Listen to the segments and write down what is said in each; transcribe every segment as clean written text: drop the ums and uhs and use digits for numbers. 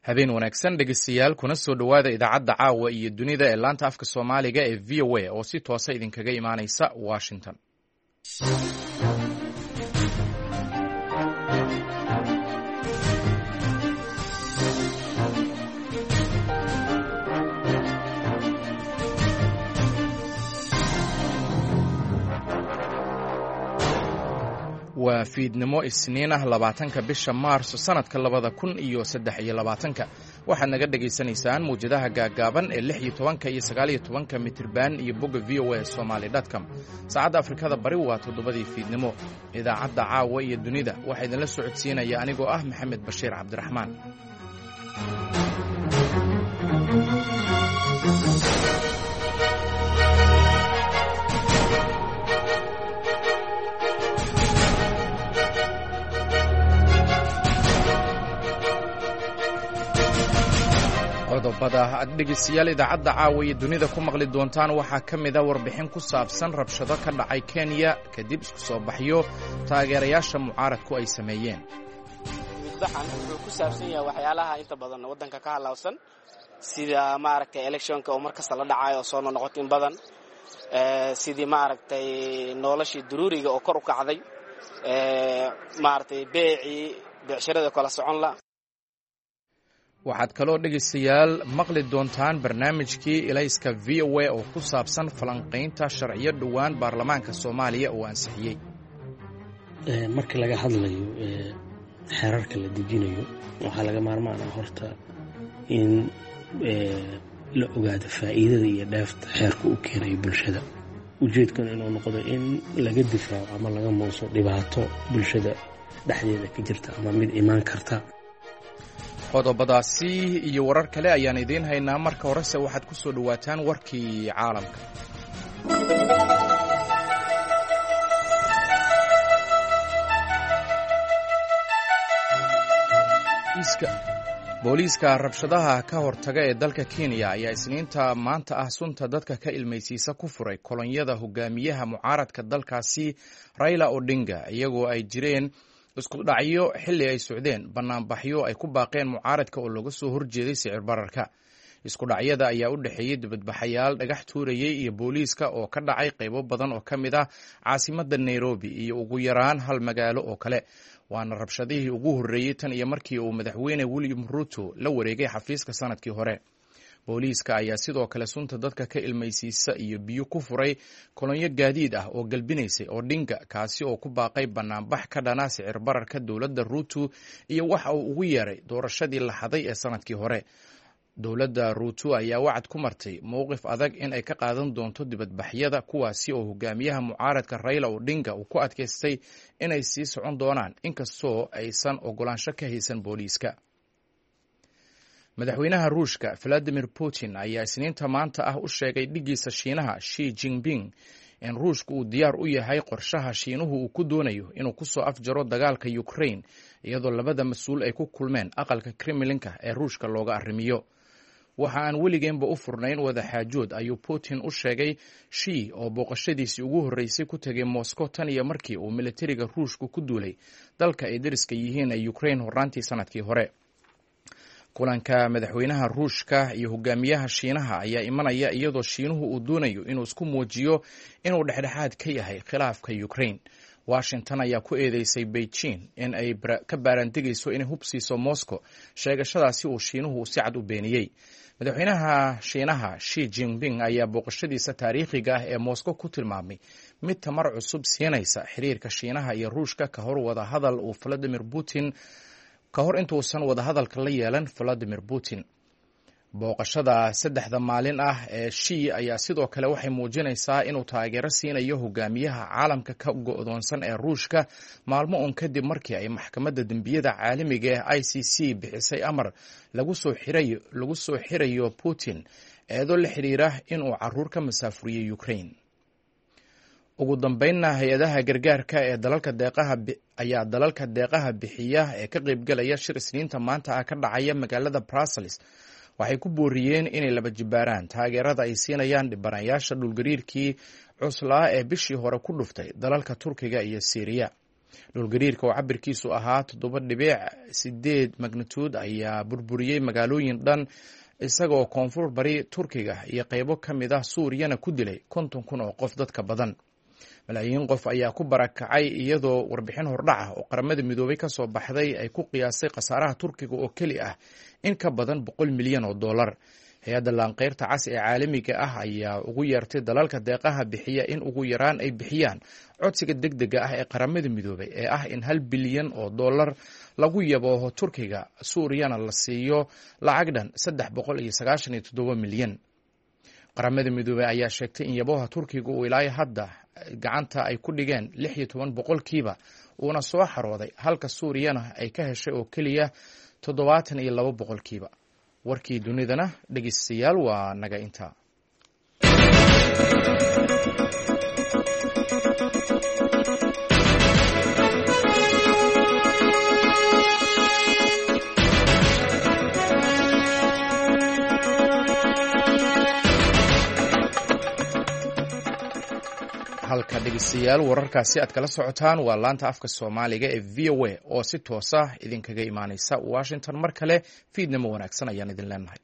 habeen wanaagsan dhegeystayaal kuna soo dhowaada idaacadda caawa iyo dunida ee laanta afka soomaaliga ee v o a oo si toosa idinkaga imaanaysa Washington. waa fiidnimo isniin ah 20 bisha Maarso sanadka 2023 waxaad naga dhageysanaysaan muujadaha gaagaaban ee 16 iyo 19 mitirban iyo bogga voasomali.com. saacadda Afrikada bari waa 7 fiidnimo. idaacadda caawa iyo dunida waxaa idinla socodsiinaya anigoo ah Maxamed Bashiir Cabdiraxmaan. qodobada aad dhegeystayaal idaacadda caawa iyo dunida ku maqli doontaan waxaa ka mid ah warbixin ku saabsan rabshado ka dhacay Kenya kadib isku soo baxyo taageerayaasha mucaaradku ay sameeyeen. Midbaxan wuxuu ku saabsan yahay waxyaalaha inta badan waddanka ka halawsan sida maaragtay electionka oo markasta la dhacayo soo noqotay in badan sidii maaragtay noloshii daruuriga oo kor u kacday maaragtay beecshirada kala socon la. waxaad kaloo dhegeystayaal maqli doontaan barnaamijkii ilayska VOA oo ku saabsan falanqaynta sharciyo dhowaan baarlamaanka Soomaaliya oo ansixiyay. marka laga hadlayo xeerarka la dejinayo waxaa laga maarmaan ah horta in la ogaado faa'iidada iyo dheefta xeerku u keenayo bulshada. ujeedkuna inuu noqdo in laga difaaco ama laga muuso dhibaato bulshada dhexdeeda ka jirta ama mid imaan karta. qodobadaasi iyo warar kale ayaan idiin haynaa. marka horese waxaad ku soo dhawaataan warkii caalamka. booliiska rabshadaha ka hortaga ee dalka Kenya ayaa isniinta maanta ah sunta dadka ka ilmaysiisa ku furay kolonyada hogaamiyaha mucaaradka dalkaasi Raila Odinga iyagoo ay jireen isku dhacyo xilli ay socdeen banaanbaxyo ay ku baaqeen mucaaradka oo laga soo horjeeday sicir bararka. isku dhacyada ayaa u dhaxeeyay dibadbaxayaal dhagax tuurayay iyo booliiska oo ka dhacay qaybo badan oo ka mid ah caasimadda Nairobi iyo ugu yaraan hal magaalo oo kale. waana rabshadihii ugu horreeyay tan iyo markii uu madaxweyne William Ruto la wareegay xafiiska sanadkii hore. booliiska ayaa sidoo kale sunta dadka ka ilmaysiisa iyo biyo ku furay kolonyo gaadiid ah oo galbinaysay Odinga kaasi oo ku baaqay banaanbax ka dhana sicir bararka dowladda Ruto iyo waxa uu ugu yeeray doorashadii la xaday ee sanadkii hore. dowladda Ruto ayaa wacd ku martay mowqif adag in ay ka qaadan doonto dibadbaxyada kuwaasi oo hogaamiyaha mucaaradka Raila Odinga uu ku adkaystay inay sii socon doonaan inkastoo aysan ogolaansho ka haysan booliiska. madaxweynaha Ruushka Vladimir Putin ayaa isniinta maanta ah u sheegay dhigiisa Shiinaha Xi Jinping in Ruushku uu diyaar u yahay qorshaha Shiinuhu uu ku doonayo inuu ku soo afjaro dagaalka Ukraine iyadoo labada mas'uul ay ku kulmeen aqalka Kremlinka ee Ruushka looga arrimiyo. waxa aan weligeenba u furnayn wada xaajood ayuu Putin u sheegay Xi oo booqashadiisii ugu horreysay ku tegay Moscow tan iyo markii uu militariga Ruushku ku duulay dalka ay dariska yihiin ee Ukraine horraantii sanadkii hore. kulanka madaxweynaha Ruushka iyo hogaamiyaha Shiinaha ayaa imanaya iyadoo Shiinuhu uu doonayo inuu isku muujiyo inuu dhexdhexaad ka yahay khilaafka Ukraine. Washington ayaa ku eedeysay Beijing in ay ka baarandigayso inay hubsiiso Moscow sheegashadaasi uu Shiinuhu si cad u beeniyey. madaxweynaha Shiinaha Xi Jinping ayaa booqashadiisa taariikhiga ah ee Moscow ku tilmaamay mid tamar cusub siinaysa xiriirka Shiinaha iyo Ruushka ka hor wada hadal uu Vladimir Putin ka hor intuusan wada hadalka la yeelan Vladimir Putin. booqashada 3 maalin ah ee Xi ayaa sidoo kale waxay muujinaysaa inuu taageero siinayo hogaamiyaha caalamka ka go'doonsan ee Ruushka maalmo uun kadib markii ay maxkamadda dembiyada caalamiga ee ICC bixisay amar lagu soo xirayo Putin eedo la xiriira inuu caruur ka masaafuriyay Ukraine. ugu dambeynna hay-adaha gargaarka ee dalalka deeqaha bixiya ee ka qaybgalaya shir isniinta maanta ah ka dhacaya magaalada Brussels waxay ku booriyeen inay laba jibaaraan taageerada ay siinayaan dhibanayaasha dhulgariirkii cuslaa ee bishii hore ku dhuftay dalalka Turkiga iyo Syria. dhulgariirka oo cabirkiisu ahaa 7.8 magnituud ayaa burburiyey magaalooyin dhan isagoo koonfur bari Turkiga iyo qaybo ka mid ah Suuriyana ku dilay 50,000 oo qof dadka badan. malaayiin qof ayaa ku barakacay iyadoo warbixin hordhac ah oo qaramada midoobay ka soo baxday ay ku qiyaasay khasaaraha Turkiga oo keli ah in ka badan $100 milyan. hay-adda laanqeyrta cas ee caalamiga ah ayaa ugu yeertay dalalka deeqaha bixiya in ugu yaraan ay bixiyaan codsiga degdega ah ee qaramada midoobay ee ah in $1 bilyan lagu yabooho Turkiga, Suuriyana la siiyo lacag dhan 397 milyan. qaramada midoobay ayaa sheegtay in yabooha Turkiga uu ilaa hadda gacanta ay ku dhigeen 16% uuna soo xarooday, halka Suuriyana ay ka heshay oo keliya 72%. warkii dunidana dhegeystayaal waa naga intaa. halka dhegeystayaal wararkaasi aad kala socotaan waa laanta afka Soomaaliga ee VOA oo si toos ah idinkaga imaanaysa Washington. mar kale fiidnimo wanaagsan ayaan idin leenahay.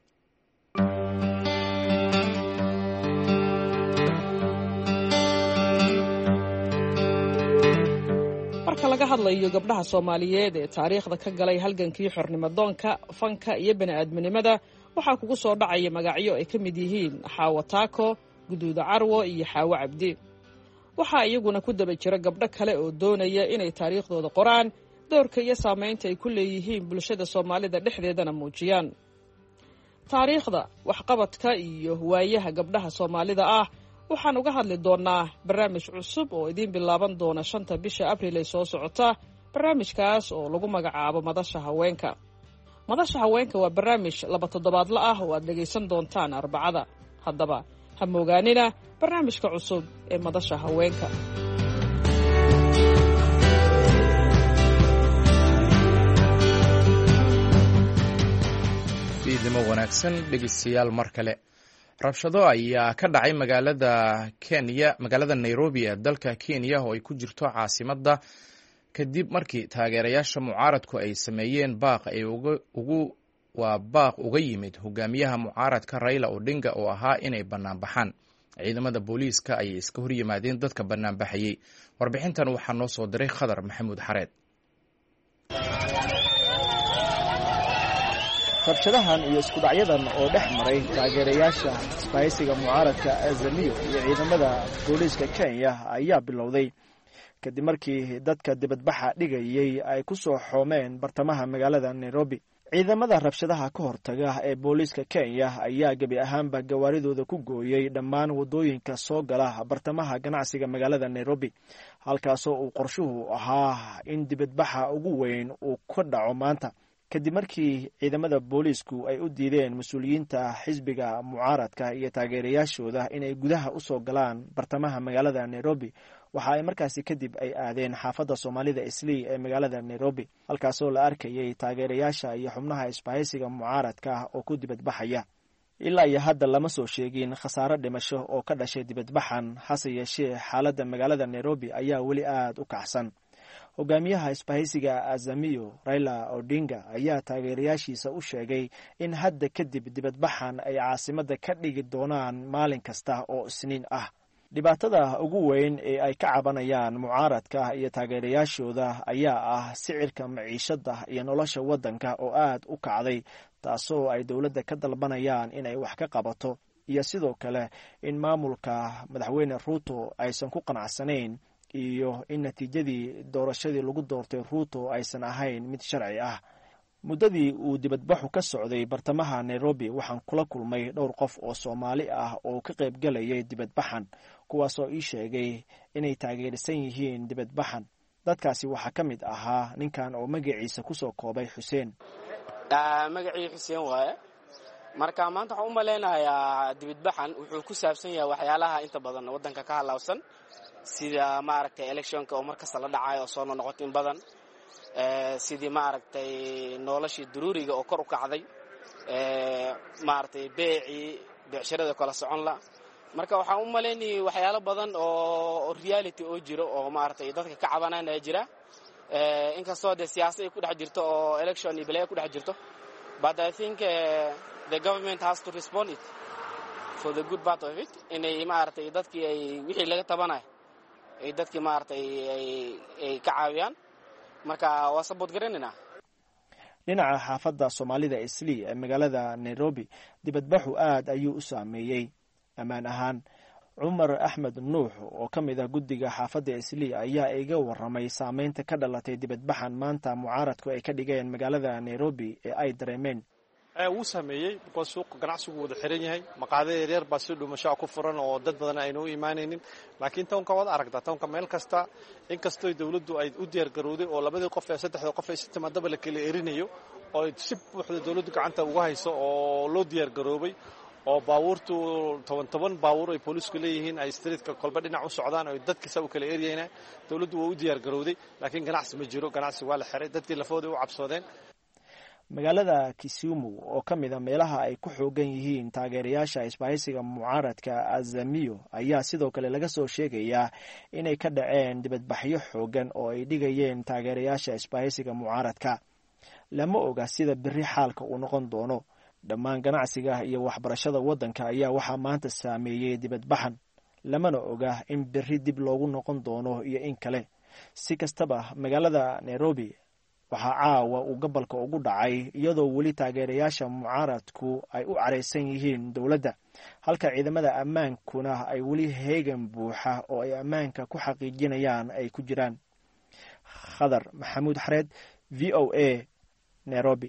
marka laga hadlayo gabdhaha Soomaaliyeed ee taariikhda ka galay halgankii xornimo-doonka, fanka iyo bani'aadminimada, waxaa kugu soo dhacaya magacyo ay ka mid yihiin Xaawo Taako, Guduuda Carwo iyo Xaawo Cabdi. waxaa iyaguna ku daba jira gabdho kale oo doonaya inay taariikhdooda qoraan, doorka iyo saamaynta ay ku leeyihiin bulshada Soomaalida dhexdeedana muujiyaan. taariikhda, waxqabadka iyo waayaha gabdhaha Soomaalida ah waxaan uga hadli doonaa barnaamij cusub oo idiin bilaaban doona 5 bisha Abriil ee soo socota. barnaamijkaas oo lagu magacaabo Madasha Haweenka. Madasha Haweenka waa barnaamij 2 toddobaadle ah oo aad dhegaysan doontaan Arbacada. haddaba ha moogaanina barnaamijka cusub ee Madasha Haweenka. fiidnimo wanaagsan dhegeystayaal mar kale. rabshado ayaa ka dhacay magaalada Nairobi ee dalka Kenya oo ay ku jirto caasimadda kadib markii taageerayaasha mucaaradku ay sameeyeen baaq uga yimid hogaamiyaha mucaaradka Raila Odinga oo ahaa inay bannaan baxaan. ciidamada booliiska ayay iska hor yimaadeen dadka bannaan baxayay. warbixintan waxaa noo soo diray Khadar Maxamuud Xareed. rabshadahan iyo isku dhacyadan oo dhex maray taageerayaasha isbahaysiga mucaaradka Azimio iyo ciidamada booliiska Kenya ayaa bilowday kadib markii dadka dibadbaxa dhigayay ay ku soo xoomeen bartamaha magaalada Nairobi. ciidamada rabshadaha ka hortaga ee booliiska Kenya ayaa gabi ahaanba gawaaridooda ku gooyay dhammaan wadooyinka soo gala bartamaha ganacsiga magaalada Nairobi, halkaasoo uu qorshuhu ahaa in dibadbaxa ugu weyn uu ka dhaco maanta. kadib markii ciidamada booliisku ay u diideen mas-uuliyiinta xisbiga mucaaradka iyo taageerayaashooda inay gudaha u soo galaan bartamaha magaalada Nairobi, waxa ay markaasi kadib ay aadeen xaafadda Soomaalida Islii ee magaalada Nairobi, halkaasoo la arkayay taageerayaasha iyo xubnaha isbahaysiga mucaaradka oo ku dibadbaxaya. ilaa iyo hadda lama soo sheegin khasaare dhimasho oo ka dhashay dibadbaxan, hase yeeshee xaaladda magaalada Nairobi ayaa weli aad u kacsan. hogaamiyaha isbahaysiga Azimio Raila Odinga ayaa taageerayaashiisa u sheegay in hadda kadib dibadbaxan ay caasimadda ka dhigi doonaan maalin kasta oo Isniin ah. dhibaatada ugu weyn ee ay ka cabanayaan mucaaradka iyo taageerayaashooda ayaa ah sicirka maciishada iyo nolosha waddanka oo aad u kacday, taasoo ay dowladda ka dalbanayaan inay wax ka qabato, iyo sidoo kale in maamulka madaxweyne Ruto aysan ku qanacsanayn iyo in natiijadii doorashadii lagu doortay Ruto aysan ahayn mid sharci ah. muddadii uu dibadbaxu ka socday bartamaha Nairobi waxaan kula kulmay dhowr qof oo Soomaali ah oo ka qayb galayay dibadbaxan, kuwaasoo ii sheegay inay taageersan yihiin dibadbaxan. dadkaasi waxaa ka mid ahaa ninkan oo magaciisa ku soo koobay Xuseen. magacii Xuseen waaye. marka maanta waxaan u maleynayaa dibadbaxan wuxuu ku saabsan yahay waxyaalaha inta badan waddanka ka halawsan, sida maaragtay electionka oo markasta la dhacayo oo soo noqotay in badan, sidii maaragtay noloshii daruuriga oo kor u kacday, maaragtay beecshirada kala socon la. marka waxaan u maleynayay waxyaalo badan oo reality oo jiro oo maaragtay dadka ka cabanayna jira, inkastoo dee siyaasad ay ku dhex jirto oo election iyo balaya ku dhex jirto, but I think the government has to respond it for the good part of it, inay maaragtay dadkii ay wixii laga tabanayo ay dadkii maaragtay ay ka caawiyaan. Marka waa support garanaynaa. dhinaca xaafadda Soomaalida Islii ee magaalada Nairobi, dibadbaxu aad ayuu u saameeyey ammaan ahaan. Cumar Axmed Nuux oo ka mid ah guddiga xaafadda Islii ayaa iga warramay saameynta ka dhalatay dibadbaxan maanta mucaaradku ay ka dhigeen magaalada Nairobi ee ay dareemeen. wuu saameeyey because suuqa ganacsigu wada xiran yahay, maqaayado yaryar baa si dhuumasho ku furan oo dad badan ayna u imaanaynin. laakiin toonka waad aragtaa, toonka meel kasta inkastoo dawladdu ay u diyaar garowday oo labadii qof ee saddexda qof ay si timaadaba la kala erinayo oo si buuxda dawladdu gacanta uga hayso oo loo diyaar garoobay, oo baabuurtu 10 baabuur ay booliisku leeyihiin ay streetka kolba dhinac u socdaan oo dadkiisa u kala eriyayna, dawladdu waa u diyaar garowday. laakiin ganacsi ma jiro, ganacsi waa la xiray, dadkii lafooda u cabsoodeen. magaalada Kisumu oo ka mid ah meelaha ay ku xoogan yihiin taageerayaasha isbahaysiga mucaaradka Azamio ayaa sidoo kale laga soo sheegayaa inay ka dhaceen dibadbaxyo xoogan oo ay dhigayeen taageerayaasha isbahaysiga mucaaradka. lama oga sida berri xaalka uu noqon doono. dhammaan ganacsiga iyo waxbarashada waddanka ayaa waxaa maanta saameeyey dibadbaxan, lamana oga in berri dib loogu noqon doono iyo in kale. si kastaba magaalada Nairobi waxaa caawa uu gobolka ugu dhacay iyadoo weli taageerayaasha mucaaradku ay u careysan yihiin dowladda, halka ciidamada ammaankuna ay weli heegan buuxa oo ay ammaanka ku xaqiijinayaan ay ku jiraan. Khadar Maxamuud Xareed, VOA, Nairobi.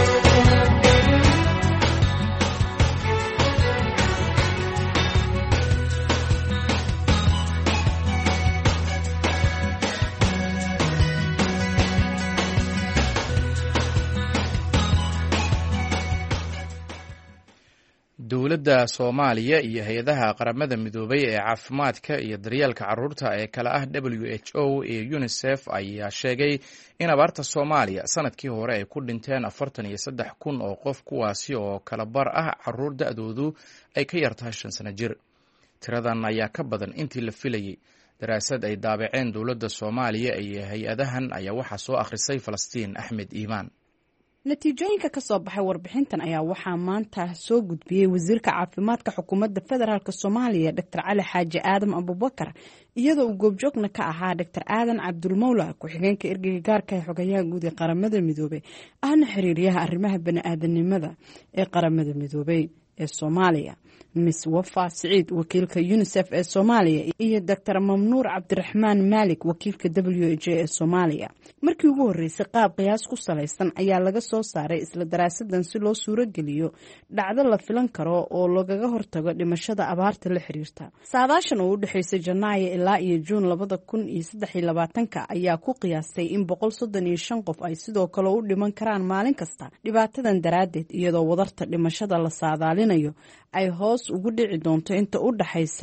dowladda Soomaaliya iyo hay-adaha qaramada midoobay ee caafimaadka iyo daryeelka carruurta ee kala ah WHO iyo UNICEF ayaa sheegay in abaarta Soomaaliya sanadkii hore ay ku dhinteen 43,000 oo qof, kuwaasi oo kala bar ah carruur da'doodu ay ka yartahay 5 sano jir. tiradan ayaa ka badan intii la filayay. daraasad ay daabaceen dowladda Soomaaliya iyo hay-adahan ayaa waxaa soo akhrisay Falastiin Axmed Iimaan. natiijooyinka ka soo baxay warbixintan ayaa waxaa maanta soo gudbiyey wasiirka caafimaadka xukuumadda federaalk Soomaaliya Dr. Cali Xaaji Aadan Abubakar, iyadoo uu goobjoogna ka ahaa Dr. Aadan Cabdulmawla, ku-xigeenka ergeyga gaarka ee xogayaha guud ee qaramada midoobay ahna xiriiryaha arrimaha bani'aadanimada ee qaramada midoobay ee Soomaaliya, Miss Wafa Siciid, wakiilka UNICEF ee Soomaaliya, iyo Dr. Mamnuur Cabdiraxmaan Maalik, wakiilka WHO ee Soomaaliya. markii ugu horeysay qaab qiyaas ku salaysan ayaa laga soo saaray isla daraasadan si loo suuro geliyo dhacdo la filan karo oo lagaga hortago dhimashada abaarta la xiriirta. saadaashan oo u dhaxaysay Janaayo ilaa iyo Juun 2023 ayaa ku qiyaastay in 135 qof ay sidoo kale u dhiman karaan maalin kasta dhibaatadan daraadeed, iyadoo wadarta dhimashada la saadaalinayo ay hoos ugu dhici doonto inta u dhaxaysa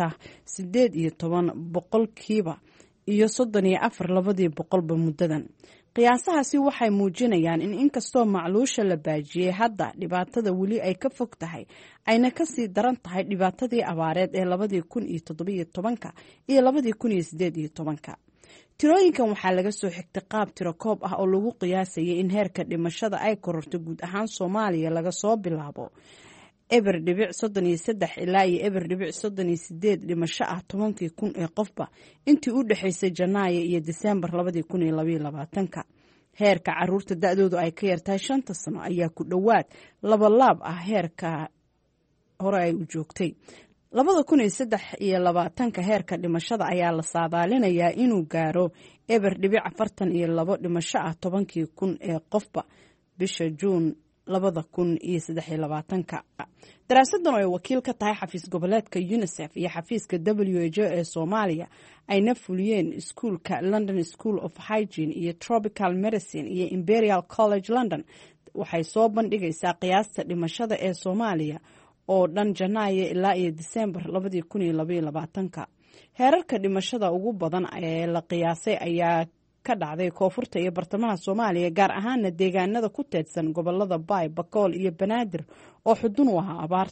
18% iyo 34% muddadan. qiyaasahaasi waxay muujinayaan in inkastoo macluusha la baajiyey, hadda dhibaatada weli ay ka fog tahay, ayna kasii daran tahay dhibaatadii abaareed ee 2017 iyo 2018. tirooyinkan waxaa laga soo xigtay qaab tiro koob ah oo lagu qiyaasayay in heerka dhimashada ay kororto guud ahaan Soomaaliya laga soo bilaabo 0.33 ilaa iyo 0.38 dhimasho ah 10,000 ee qofba intii u dhaxaysay Janaayo iyo Diseembar 2022. heerka carruurta da'doodu ay ka yartahay 5 sano ayaa ku dhowaad laab ah heerka hore ay u joogtay. 2023 heerka dhimashada ayaa la saadaalinayaa inuu gaaro 0.42 dhimasho ah 10,000 ee qofba bisha Juun 2023. daraasadan oo ay wakiil ka tahay xafiis goboleedka UNICEF iyo xafiiska WHO ee Soomaaliya ayna fuliyeen iskuulka London School of Hygiene iyo Tropical Medicine iyo Imperial College London, waxay soo bandhigaysaa qiyaasta dhimashada ee Soomaaliya oo dhan Janaayo ilaa iyo Diseembar 2022. heerarka dhimashada ugu badan ee la qiyaasay ayaa ka dhacday koonfurta iyo bartamaha Soomaaliya, gaar ahaana deegaanada ku teedsan gobolada Bay, Bakool iyo Banaadir oo xudun u ahaa abaarta.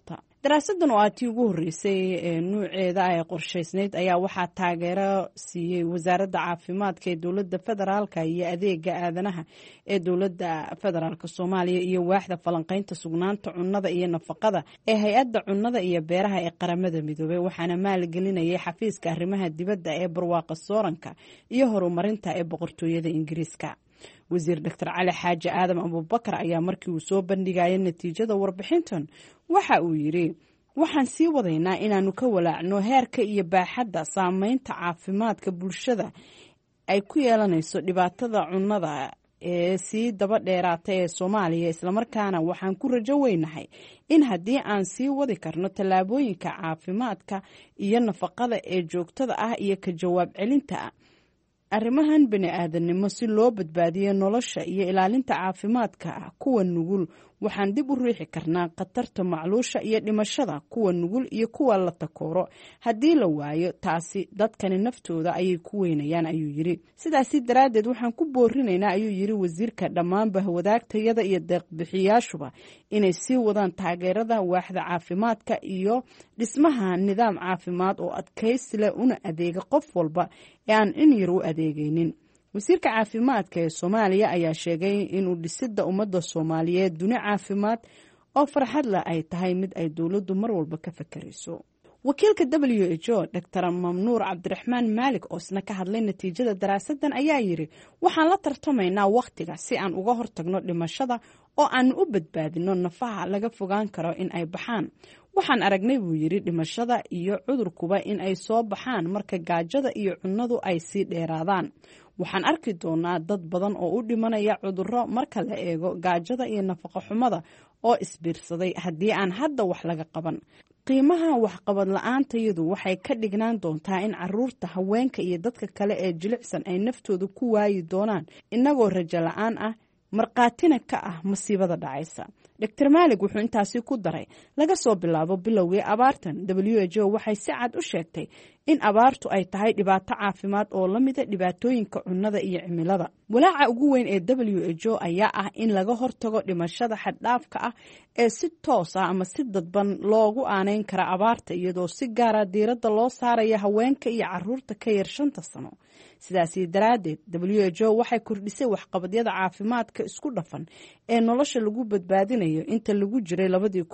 daraasadan oo aatii ugu horreysay ee nuuceeda ay qorshaysnayd ayaa waxaa taageero siiyey wasaaradda caafimaadka ee dowladda federaalka iyo adeega aadanaha ee dowladda federaalk soomaaliya iyo waaxda falanqaynta sugnaanta cunnada iyo nafaqada ee hay-adda cunnada iyo beeraha ee qaramada midoobey waxaana maalgelinayay xafiiska arrimaha dibadda ee barwaaqa sooranka iyo horumarinta ee boqortooyada ingiriiska. wasiir doctor cali xaaji aadam abubakar ayaa markii uu soo bandhigaya natiijada warbixintan waxa uu yidhi waxaan sii wadaynaa inaanu ka walaacno heerka iyo baaxadda saameynta caafimaadka bulshada ay ku yeelanayso dhibaatada cunnada ee sii daba dheeraata ee Soomaaliya islamarkaana waxaan ku rajo weynahay in haddii aan sii wadi karno tallaabooyinka caafimaadka iyo nafaqada ee joogtada ah iyo ka jawaab celinta arrimahan bini'aadanimo si loo badbaadiyo nolosha iyo ilaalinta caafimaadka kuwa nugul waxaan dib u riixi karnaa khatarta macluusha iyo dhimashada kuwa nugul iyo kuwa la takooro haddii la waayo taasi dadkani naftooda ayay ku weynayaan ayuu yidhi. sidaasi daraaddeed waxaan ku boorinaynaa ayuu yidhi wasiirka dhammaanba wadaagtayada iyo deeqbixiyaashuba inay sii wadaan taageerada waaxda caafimaadka iyo dhismaha nidaam caafimaad oo adkaysi leh una adeega qof walba ee aan in yar u adeegaynin. wasiirka caafimaadka ee Soomaaliya ayaa sheegay inuu dhisidda ummadda Soomaaliyeed duni caafimaad oo farxad leh ay tahay mid ay dowladdu mar walba ka fakarayso. wakiilka WHO Dr. Mamnuur Cabdiraxmaan Maalik oo isna ka hadlay natiijada daraasadan ayaa yiri waxaan la tartamaynaa waqtiga si aan uga hortagno dhimashada oo aan u badbaadino nafaha laga fogaan karo in ay baxaan. waxaan aragnay buu yiri dhimashada iyo cudurkuba in ay soo baxaan marka gaajada iyo cunnadu ay sii dheeraadaan. waxaan arki doonaa dad badan oo u dhimanaya cudurro marka la eego gaajada iyo nafaqo xumada oo isbiirsaday haddii aan hadda wax laga qaban. qiimaha waxqabad la'aantayadu waxay ka dhignaan doontaa in caruurta haweenka iyo dadka kale ee jilicsan ay naftooda ku waayi doonaan inagoo rajo la'aan ah marqaatina ka ah masiibada dhacaysa. Dr. Maalik wuxuu intaasi ku daray laga soo bilaabo bilowgii abaartan WHO waxay si cad u sheegtay in abaartu ay tahay dhibaato caafimaad oo la mid ah dhibaatooyinka cunnada iyo cimilada. walaaca ugu weyn ee WHO ayaa ah in laga hortago dhimashada xad dhaafka ah ee si toos ah ama si dadban loogu aaneyn kara abaarta iyadoo si gaar ah diiradda loo saarayo haweenka iyo caruurta ka yar 5 sano. sidaasi daraaddeed WHO waxay kordhisay waxqabadyada caafimaadka isku dhafan ee nolosha lagu badbaadinayo inta lagu jiray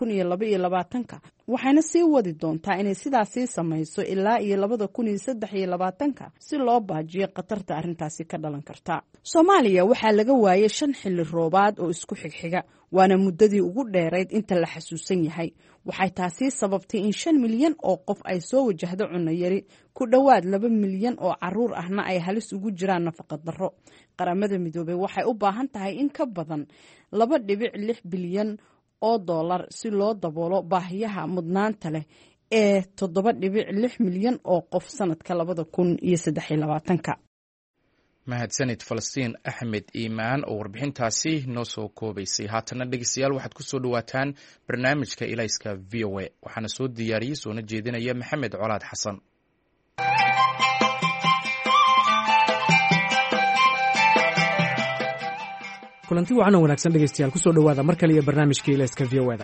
2022 waxayna sii wadi doontaa inay sidaasi samayso ilaa iyo 2023 si loo baajiyo khatarta arrintaasi ka dhalan karta. Soomaaliya waxaa laga waayay 5 xilli roobaad oo isku xigxiga waana muddadii ugu dheerayd inta la xasuusan yahay. waxay taasi sababtay in 5 milyan oo qof ay soo wajahdo cunno yari ku dhowaad 2 milyan oo caruur ahna ay halis ugu jiraan nafaqo darro. qaramada midoobay waxay u baahan tahay in ka badan 2.6 bilyan oo dollar si loo daboolo baahiyaha mudnaanta leh ee 7.6 milyan oo qof sanadka 2023. mahadsanid Falastiin Axmed Iimaan oo warbixintaasi noo soo koobaysay. haatana dhegeystayaal waxaad ku soo dhawaataan barnaamijka Ilayska VOA waxaana soo diyaariyay soona jeedinaya Maxamed Colaad Xasan. kulanti wacan oo wanaagsan dhegeystayaal ku soo dhawaada mar kale iyo barnaamijka Ilayska VOA.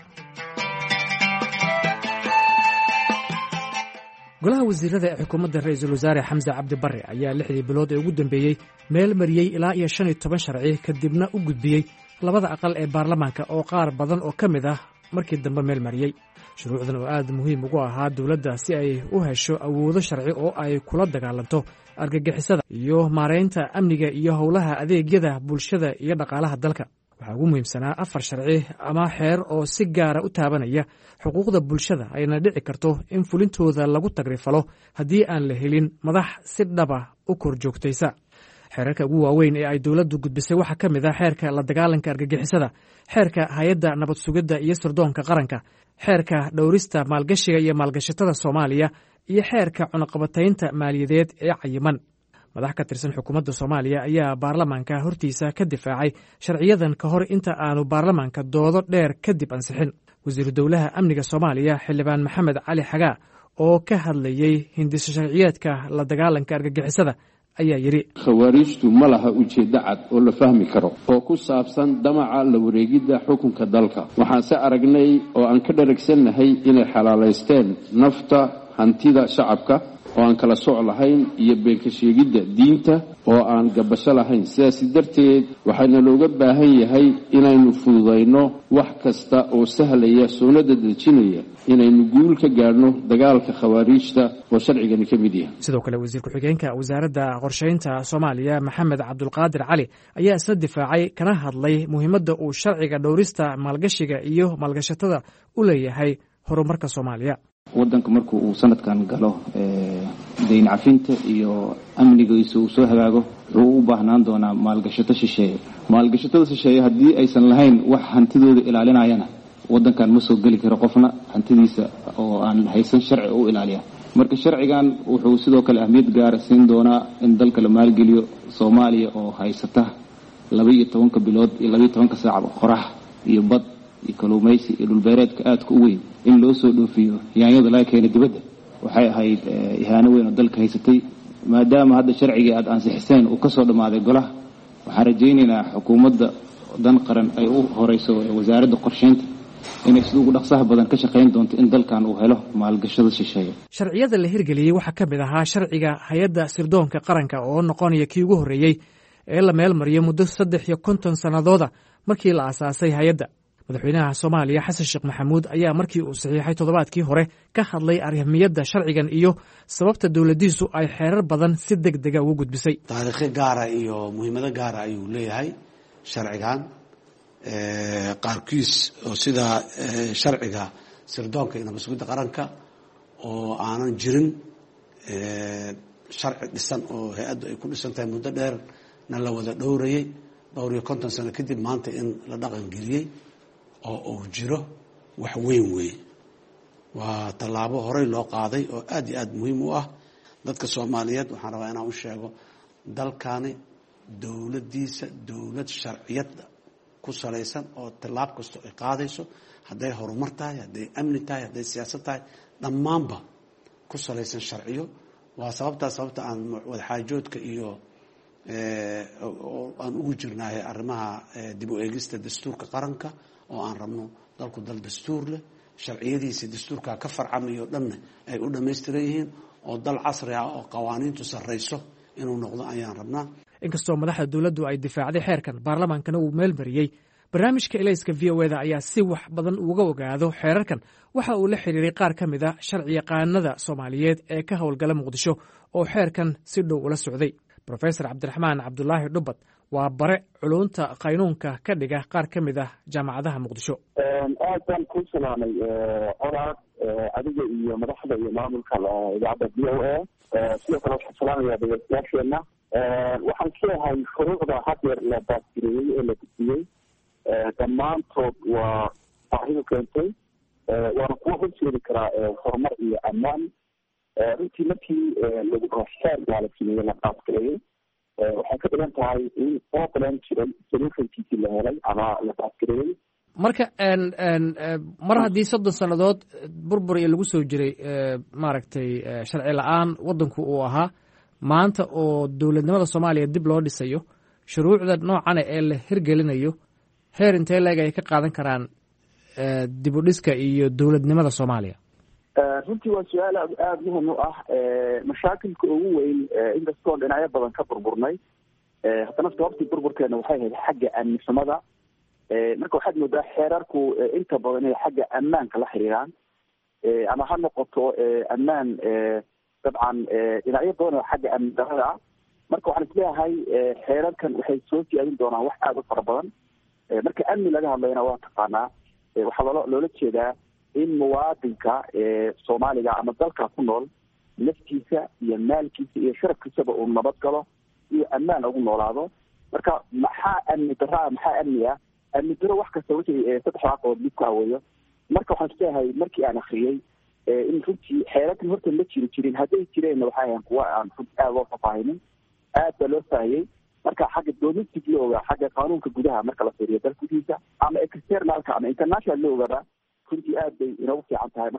golaha wasiirada ee xukuumadda ra'iisul wasaare Xamza Cabdi Barre ayaa 6 bilood ee ugu dambeeyay meel mariyay ilaa iyo 15 sharci kadibna u gudbiyay labada aqal ee baarlamaanka oo qaar badan oo ka mid ah markii dambe meel mariyay. shuruucdan oo aad muhiim ugu ahaa dawladda si ay u hesho awoodo sharci oo ay kula dagaalanto argagixisada iyo maareynta amniga iyo howlaha adeegyada bulshada iyo dhaqaalaha dalka. waxaa ugu muhiimsanaa 4 sharci ama xeer oo si gaara u taabanaya xuquuqda bulshada ayna dhici karto in fulintooda lagu tagrifalo haddii aan la helin madax si dhaba u kor joogtaysa. xeerarka ugu waaweyn ee ay dawladdu gudbisay waxaa ka mid ah xeerka la dagaalanka argagixisada, xeerka hay-adda nabad sugidda iyo sirdoonka qaranka, xeerka dhowrista maalgashiga iyo maalgashatada Soomaaliya iyo xeerka cunaqabataynta maaliyadeed ee cayiman. madax ka tirsan xukuumadda Soomaaliya ayaa baarlamaanka hortiisa ka difaacay sharciyadan ka hor inta aanu baarlamaanka doodo dheer kadib ansixin. wasiiru dowlaha amniga Soomaaliya xildhibaan Maxamed Cali Xagaa oo ka hadlayay hindis sharciyeedka la dagaalanka argagixisada ayaa yidhi khawaarijtu ma laha ujeeddo cad oo la fahmi karo oo ku saabsan damaca la wareegidda xukunka dalka. waxaanse aragnay oo aan ka dharagsannahay inay xalaalaysteen nafta, hantida shacabka oo aan kala sooc lahayn iyo beenka sheegidda diinta oo aan gabasho lahayn. sidaas darteed waxaana looga baahan yahay inaynu fududayno wax kasta oo sahlaya sunnada dejinaya inaynu guul ka gaadhno dagaalka khawaarijta oo sharcigani ka mid yahay. sidoo kale wasiir ku-xigeenka wasaaradda qorshaynta Soomaaliya Maxamed Cabdulqaadir Cali ayaa isla difaacay kana hadlay muhiimadda uu sharciga dhowrista maalgashiga iyo maalgashatada u leeyahay horumarka Soomaaliya. waddanka markuu uu sanadkan galo dayn cafinta iyo amnigiisa uu soo hagaago wuxuu u baahnaan doonaa maalgashato shisheeye. maalgashatada shisheeye haddii aysan lahayn wax hantidooda ilaalinayana waddankan ma soo geli karo qofna hantidiisa oo aan haysan sharci u ilaaliya. marka sharcigan wuxuu sidoo kale ahmiyad gaara siin doonaa in dalka la maalgeliyo Soomaaliya oo haysata 12 bilood iyo 12 saac qorax iyo bad iyo kalluumaysi iyo dhulbeereedka aadka u weyn in loo soo dhoofiyo yaanyada laga keenay dibadda waxay ahayd ihaano weyn oo dalka haysatay. maadaama hadda sharcigii aad ansixiseen uu ka soo dhamaaday golaha, waxaan rajaynaynaa xukuumadda dan qaran ay u horeyso wasaaradda qorsheynta inay sidoo ugu dhaqsaha badan ka shaqayn doonto in dalkan uu helo maalgashada shisheeye. sharciyada la hirgeliyey waxaa ka mid ahaa sharciga hay-adda sirdoonka qaranka oo noqonaya kii ugu horreeyey ee la meel mariyo muddo 53 sannadooda markii la aasaasay hay-adda. madaxweynaha Soomaaliya Xasan Sheekh Maxamuud ayaa markii uu saxiixay toddobaadkii hore ka hadlay arrimiyada sharcigan iyo sababta dawladdiisu ay xeerar badan si degdega ugu gudbisay. taariikh gaar ah iyo muhiimado gaar ah ayuu leeyahay sharcigan qaarkiis oo sida sharciga sirdoonka iyo mas'uuliyadda qaranka oo aanan jirin sharci dhisan oo hay-addu ay ku dhisan tahay muddo dheer na la wada dhowrayay 50 sano kadib maanta in la dhaqan geliyey oo uu jiro wax weyn weey. waa tallaabo horey loo qaaday oo aad iyo aad muhiim u ah dadka Soomaaliyeed. waxaan rabaa inaan u sheego dalkani dawladdiisa dawlad sharciyad ku salaysan oo tallaab kasta ay qaadayso, hadday horumar tahay, hadday amni tahay, hadday siyaasad tahay, dhammaanba ku salaysan sharciyo. waa sababta aan wadaxaajoodka iyo aan ugu jirnaahay arrimaha dib u eegista dastuurka qaranka oo aan rabno dalku dal dastuur leh, sharciyadiisa dastuurka ka farcamayo dhanna ay u dhammaystiran yihiin oo dal casri ah oo qawaaniintu sarreyso inuu noqdo ayaan rabnaa. inkastoo madaxda dawladdu ay difaacday xeerkan baarlamaankana uu meel mariyey, barnaamijka Elayska VOA ayaa si wax badan uga ogaado xeerarkan waxa uu la xiriiray qaar ka mid ah sharciyaqaanada Soomaaliyeed ee ka howlgala Muqdisho oo xeerkan si dhow ula socday. Professor Cabdiraxmaan Cabdulaahi Dhubbad waa bare culunta qaynuunka ka dhiga qaar ka mid ah jaamacadaha Muqdisho. aad baan ku salaamay oraad adiga iyo madaxda iyo maamulka idaacadda VOA. sidoo kale waxaan salaamayaa dhegeystayaasheena. waxaan leeyahay shuruucda hadeer la baasgareeyey ee la gudbiyey dhammaantood waa baahidu keentay, waana kuwa horseedi karaa horumar iyo ammaan. runtii markii xeerkaa la sameeyey la baasgareeyey waxay ka dhigan tahay in problem jiray solutionkiisii la helay ama la baasgareeyey. marka mar haddii 30 sannadood burbur iyo lagu soo jiray maaragtay sharci la-aan waddanku uu ahaa, maanta oo dowladnimada Soomaaliya dib loo dhisayo, shuruucda noocan ee la hirgelinayo heer intee leeg ay ka qaadan karaan dib u dhiska iyo dowladnimada Soomaaliya? runtii waa su-aal aada muhim u ah. mashaakilka ugu weyn inkastoo dhinacyo badan ka burburnay, haddana sababtii burburkeena waxay ahayd xagga amnisamada. marka waxaad moodaa xeerarku inta badan inay xagga ammaanka la xiriiraan, ama ha noqoto ammaan dabcan dhinacyo badan oo xagga amni darada ah. marka waxaan isleeyahay xeerarkan waxay soo siyaadin doonaan wax aada u fara badan. marka amni laga hadlayna waa taqaanaa, waxaa loola jeedaa in muwaadinka Soomaaliga ama dalka ku nool naftiisa iyo maalkiisa iyo sharafkiisaba uu nabad galo iyo ammaan ugu noolaado. marka maxaa amni daraa, maxaa amni ah? amni daro wax kasta wixii 3 caqabad mid ka weeyo. marka waxaan isleeyahay markii aan akhriyey in runtii xeerarkan horta ma jirin, hadday jireenna waxay ahayn kuwa aan aad loo faahfaahinin, aad baa loo faahiyey. marka xagga domestic looga, xagga qaanuunka gudaha marka la fiiriyo dalkiisa, ama externalka ama international loogaba runtii aad bay inoogu fiican tahay. marka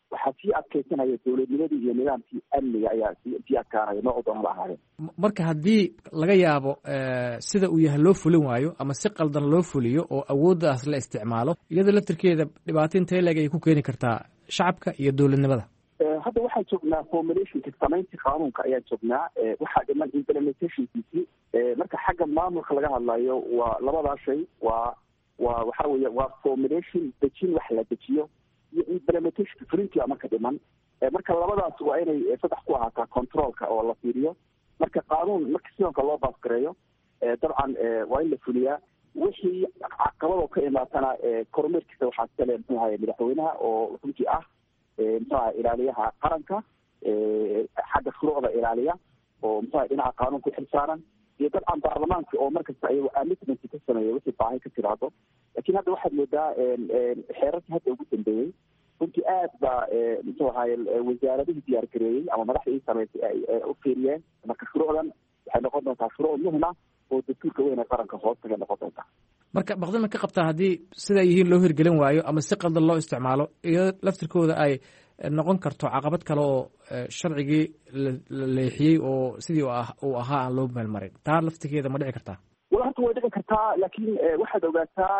waxaa sii adkaysanaya dowladnimadii iyo nidaamkii amniga ayaa sii adkaanaya noocu doona la ahaadeen. marka haddii laga yaabo sida uu yahay loo fulin waayo ama si qaldan loo fuliyo oo awooddaas la isticmaalo, iyadoo laftirkeeda dhibaato intee leeg ay ku keeni kartaa shacabka iyo dowladnimada. hadda waxaan joognaa formulationka samayntii qaanuunka ayaan joognaa, waxaa dhiman implementationkiisii. marka xagga maamulka laga hadlayo waa labadaa shay, waxa weeye waa formulation, dejin wax la dejiyo, iyo implementation fulintii marka dhiman. marka labadaas waa inay saddex ku ahaataa controlka oo la fiiriyo. marka qaanuun marka sidonka loo baasgareeyo dabcan waa in la fuliyaa. wixii caqabado ka imaatana kormeerkiisa waxaa iskale muxuu ahaye madaxweynaha oo runtii ah muxuu ahaye ilaaliyaha qaranka, xagga shuruucda ilaaliya oo muxuu ahaye dhinaca qaanuunka u xilsaaran, iyo dabcan baarlamaanka oo markasta ayagoo amendment ka sameeya wixii baahi ka tiraado. laakiin hadda waxaad moodaa xeerarkii hadda ugu dambeeyey runtii aad baa muxuu ahaye wasaaradihii diyaar gareeyey ama madaxda ii sameysay ay u fiiriyeen. marka shuruucdan waxay noqon doontaa shuruuc muhima oo dastuurka weyn ee qaranka hoostaga noqon doontaa. marka baqdima ka qabtaa haddii sidaa yihiin loo hirgelin waayo ama si qaldan loo isticmaalo, iyo laftirkooda ay noqon karto caqabad kale oo sharcigii la leexiyey oo sidii uu ahaa aan loo meelmarin. taa laftirkeeda ma dhici kartaa? wala horta way dhici kartaa, laakiin waxaad ogaataa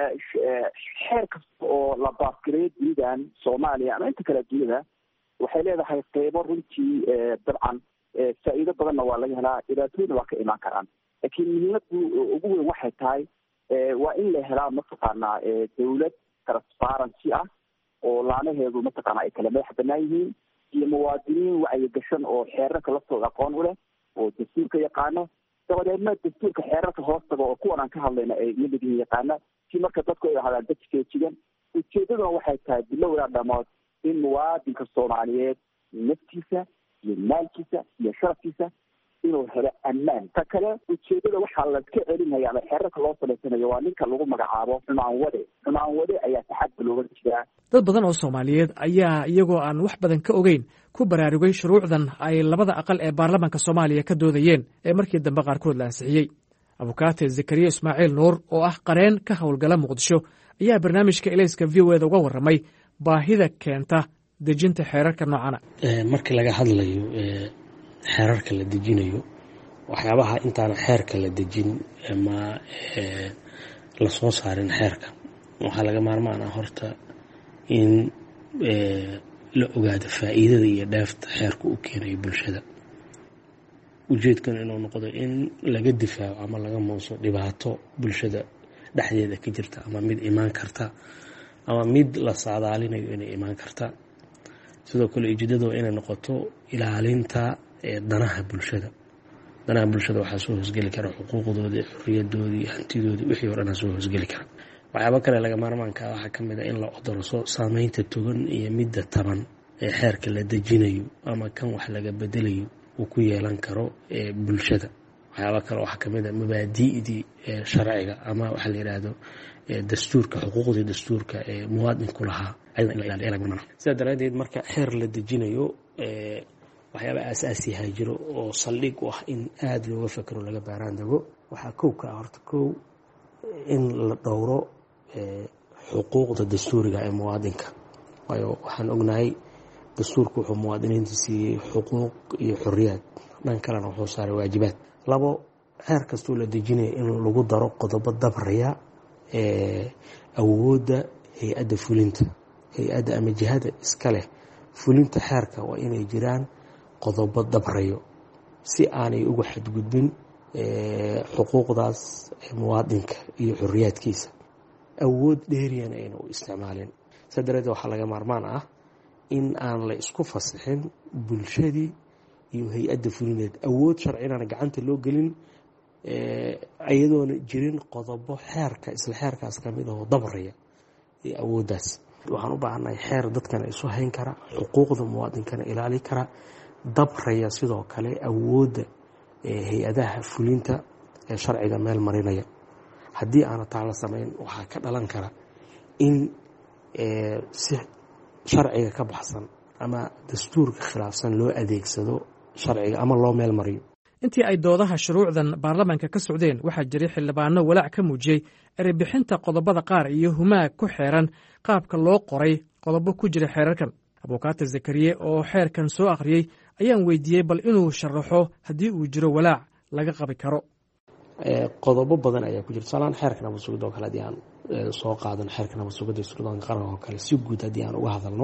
xeer kasta oo la baasgareeyo dunidan Soomaaliya ama inta kale dunida waxay leedahay qeybo runtii dabcan faa'iido badanna waa laga helaa, dhibaatooyina waa ka imaan karaan. laakiin muhiimadu ugu weyn waxay tahay waa in la helaa mataqaanaa dawlad transparency ah oo laanaheedu mataqaanaa ay kala madax banaan yihiin, iyo muwaadiniin wacyigashan oo xeerarka laftooda aqoon u leh oo dastuurka yaqaano. dabadeedna dastuurka xeerarka hoostaga oo kuwan aan ka hadlayna ay lamid yihiin yaqaana, si marka dadku ay ahaadaan dad feejigan. ujeedaduna waxay tahay bilow ilaa dhammaad in muwaadinka Soomaaliyeed naftiisa iyo maalkiisa iyo sharafkiisa inuu helo ammaan. ta kale ujeedada waxaa laska celinaya ama xeerarka loo samaysanayo waa ninka lagu magacaabo xumaan wade ayaa taxadda looga jiraa. dad badan oo Soomaaliyeed ayaa iyagoo aan wax badan ka ogeyn ku baraarugay shuruucdan ay labada aqal ee baarlamaanka Soomaaliya ka doodayeen ee markii dambe qaarkood la ansixiyey. abukaate Zakariya Ismaaciil Nuur oo ah qareen ka howlgala Muqdisho ayaa barnaamijka Ilayska VOA uga warramay baahida keenta dejinta xeerarka noocana. markii laga hadlayo xeerarka la dejinayo, waxyaabaha intaan xeerka la dejin ama la soo saarin xeerka, waxaa laga maarmaan ah horta in la ogaado faa'iidada iyo dheefta xeerka u keenayo bulshada. ujeedkan inuu noqdo in laga difaaco ama laga muuso dhibaato bulshada dhexdeeda ka jirta, ama mid imaan karta ama mid la saadaalinayo inay imaan karta. sidoo kale ujeedadu waa inay noqoto ilaalinta danaha bulshada. danaha bulshada waxaa soo hoosgeli kara xuquuqdoodii, xuriyadoodii, hantidoodii, wixii oo dhan soo hoosgeli kara. waxyaaba kale laga maarmaanka waxaa ka mid a in la odorso saameynta togan iyo midda taban ee xeerka la dejinayo ama kan wax laga bedelayo uu ku yeelan karo bulshada. waxyaaba kale waxaa ka mid a mabaadi'dii sharciga ama waxa la yidhaahdo dastuurka, xuquuqdii dastuurka ee muwaadinku lahaa sidaa daraaddeed marka xeer la dejinayo waxyaaba aasaasiha jiro oo saldhig u ah in aada looga fakero laga baaraan dego. waxaa kow ka ah horta kow in la dhowro xuquuqda dastuuriga ee muwaadinka, waayo waxaan ognahay dastuurku wuxuu muwaadiniinta siiyey xuquuq iyo xorriyaad, dhan kalena wuxuu saaray waajibaad. labo, xeer kastoo la dejinaya in lagu daro qodobo dabraya awoodda hay-adda fulinta, hay-adda ama jihada iska leh fulinta xeerka waa inay jiraan qodobo dabrayo si aanay uga xadgudbin xuquuqdaas muwaadinka iyo xorriyaadkiisa, awood dheeriyana ayna u isticmaalin. saa daraaddeed waxaa laga maarmaan ah in aan la isku fasixin bulshadii iyo hay-adda fulineed awood sharcinana gacanta loo gelin iyadoona jirin qodobo xeerka isla xeerkaas ka mid ahoo dabraya awooddaas. waxaan u baahannahay xeer dadkana isu hayn kara, xuquuqda muwaadinkana ilaali kara, dabraya sidoo kale awoodda hay-adaha fulinta ee sharciga meel marinaya. haddii aana taa la samayn waxaa ka dhalan kara in si sharciga ka baxsan ama dastuurka khilaafsan loo adeegsado sharciga ama loo meel mariyo. intii ay doodaha shuruucdan baarlamaanka ka socdeen waxaa jiray xildhibaano walaac ka muujiyey erebixinta qodobada qaar iyo humaag ku xeeran qaabka loo qoray qodobo ku jira xeerarkan. abukaate zakariye oo xeerkan soo akhriyey ayaan weydiiyey bal inuu sharaxo haddii uu jiro walaac laga qabi karo. qodobo badan ayaa ku jira tusaalahaan xeerka nabad sugidda oo kale haddii aan soo qaadan xeerka nabad sugidda sirdoonka qaranka oo kale si guud haddii aan uga hadalno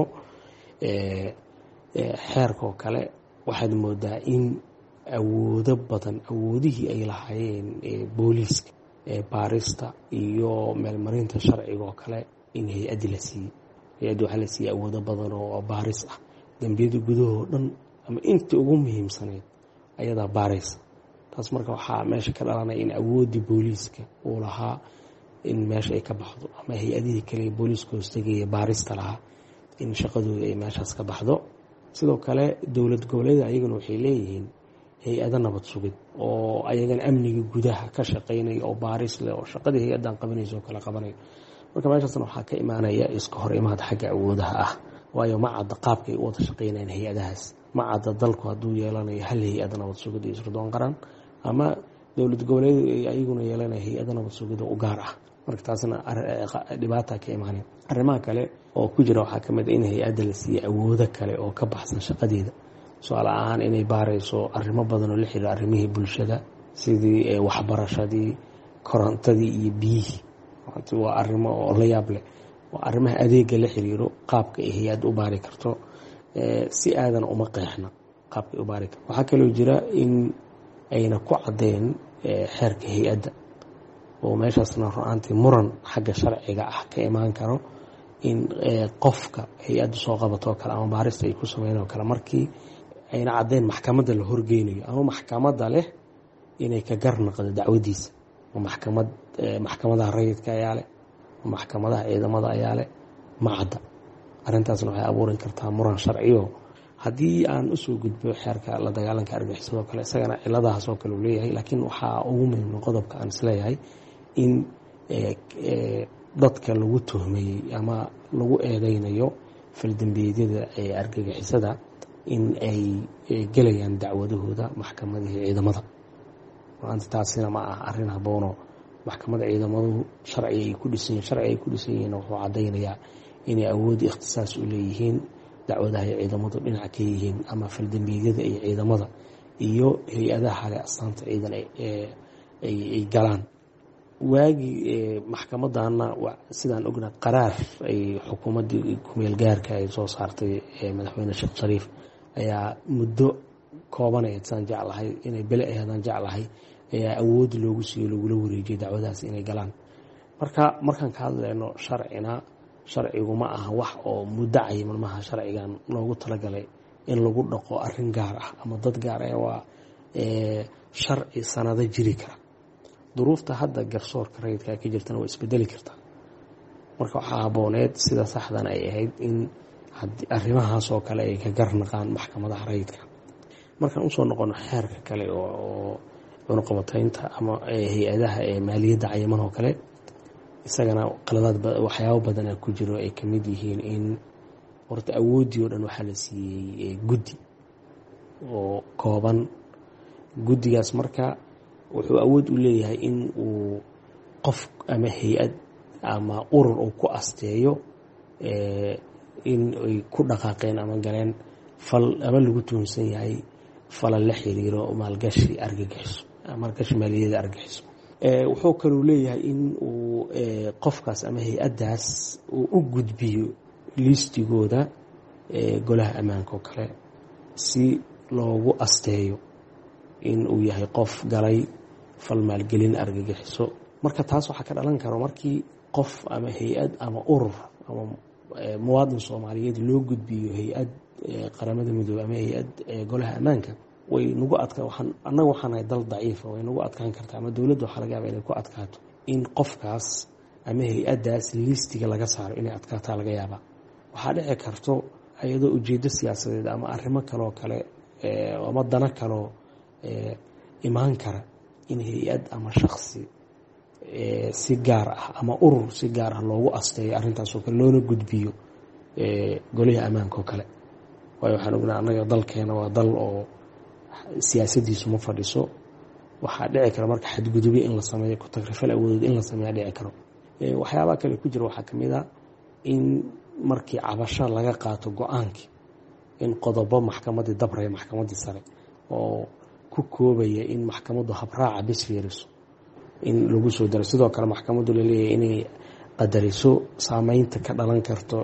xeerka oo kale waxaad moodaa in awoodo badan awoodihii ay lahaayeen booliiska baarista iyo meelmarinta sharciga oo kale in hay-addi la siiyey hay-addi waxaa la siiyey awoodo badan oo baaris ah dembiyada gudahoo dhan ama inta ugu muhiimsaneyd ayadaa baaraysa. taas marka waxaa meesha ka dhalanaya in awooddii booliiska uu lahaa in meesha ay ka baxdo ama hay-adihii kale booliiska hoostegaya baarista lahaa in shaqadooda ay meeshaas ka baxdo. sidoo kale dowlad goboleeda ayaguna waxay leeyihiin hay-ado nabad sugid oo ayagan amniga gudaha ka shaqaynaya oo baaris leh oo shaqadii hay-addan qabanaysa oo kale qabanayo. marka meeshaasna waxaa ka imaanaya iska hor imaad xagga awoodaha ah waayo ma cadda qaabka ay u wada shaqaynayaan hay-adahaas ma cadda dalku hadduu yeelanayo hal hay-ada nabad sugid iyo sirdoon qaran ama dowlad goboleedu ay ayaguna yeelanaya hay-ada nabad sugid oo u gaar ah. marka taasna dhibaata ka imaanaya. arrimaha kale oo ku jira waxaa ka mid in hay-adda la siiyey awoodo kale oo ka baxsan shaqadeeda tusaale ahaan inay baarayso arrimo badan oo la xiriira arrimihii bulshada sidii waxbarashadii korontadii iyo biyihii waa arrimo oo la yaab leh waa arrimaha adeega la xiriiro qaabka ay hay-adda u baari karto si aadan uma qeexna qaabka ay u baari karto. waxaa kaloo jira in ayna ku caddeen xeerka hay-adda oo meeshaasna run-aantii muran xagga sharciga ah ka imaan karo in qofka hay-adda soo qabato oo kale ama baarista ay ku sameyn oo kale markii ayna caddeen maxkamadda la horgeynayo ama maxkamadda leh inay ka garnaqdo dacwadiisa maxkamadaha rayidka ayaa leh maxkamadaha ciidamada ayaa leh ma cadda. arrintaasna waxay abuuri kartaa muran sharciyo haddii aan usoo gudbo xeerka la dagaalanka argagixisada oo kale isagana ciladahaas oo kale uu leeyahay laakiin waxaa ugu muhiimsan qodobka aan isleeyahay in dadka lagu tuhmayey ama lagu eedeynayo faldambiyeedyada argagixisada in ay gelayaan dacwadahooda maxkamadihii ciidamada. maanta taasina ma ah arrin haboono maxkamadda ciidamaduhu sharci ay ku dhisan yihiin wuxuu caddaynayaa inay awood ikhtisaas u leeyihiin dacwadaha ay ciidamadu dhinac ka yihiin ama faldambiyeedyada ay ciidamada iyo hay-adaha le astaanta ciidan ay galaan. waagii maxkamadana sidaan ogna qaraar ay xukuumaddii kumeel gaarka ay soo saartay madaxweyne sheekh shariif ayaa muddo koobaneed saan jeclahay inay bele aheedaan jeclahay ayaa awood loogu siiyo lagula wareejiyay dacwadaas inay galaan. markaan ka hadlayno sharcigu ma aha wax oo muddo cayiman maaha sharcigan loogu talagalay in lagu dhaqo arrin gaar ah ama dad gaar ah waa sharci sanado jiri kara. duruufta hadda garsoorka rayidka ka jirtana waa isbedeli kartaa. marka waxaa habooneed sida saxdan ay ahayd in arrimahaas oo kale ay ka garnaqaan maxkamadaha rayidka. markaan usoo noqono xeerka kale oo cunuqabataynta ama hay-adaha maaliyadda cayiman oo kale isagana waxyaabo badana ku jiro ay ka mid yihiin in horta awooddii oo dhan waxaa la siiyey guddi oo kooban. guddigaas marka wuxuu awood u leeyahay in uu qof ama hay-ad ama urur uu ku asteeyo in ay ku dhaqaaqeen ama galeen fal ama lagu tuhunsan yahay falan la xiriiro maalgashi maaliyada argagixiso. wuxuu kaluu leeyahay in uu qofkaas ama hay-addaas uu u gudbiyo liistigooda golaha ammaanka oo kale si loogu asteeyo in uu yahay qof galay fal maalgelin argagixiso. marka taas waxaa ka dhalan karo markii qof ama hay-ad ama urur ama muwaadin soomaaliyeed loo gudbiyo hay-ad qaramada midoobey ama hay-ad golaha ammaanka way nagu annaga waxaan nahay dal daciifa way nagu adkaan kartaa ama dowladda waxaa laga yaaba inay ku adkaato in qofkaas ama hay-addaas liistiga laga saaro inay adkaataa laga yaabaa. waxaa dhici karto iyadoo ujeeddo siyaasadeed ama arrimo kaloo kale ama dano kaloo imaan kara in hay-ad ama shaksi si gaar ah ama urur si gaar ah loogu asteeyo arrintaasoo kale loona gudbiyo golaha ammaanka oo kale. waayo waxaan ognaa annaga dalkeena waa dal oo siyaasaddiisu ma fadhiso. waxaa dhici kara marka xadgudubyo in la sameeyo ku tagrifal awoodeed in la sameeya dhici karo. waxyaabaha kale ku jira waxaa ka mid a in markii cabasho laga qaato go-aankii in qodobo maxkamaddii dabraya maxkamaddii sare oo ku koobaya in maxkamaddu habraaca bis fiiriso in lagu soo daro. sidoo kale maxkamaddu laleeyahay inay qadariso saameynta ka dhalan karto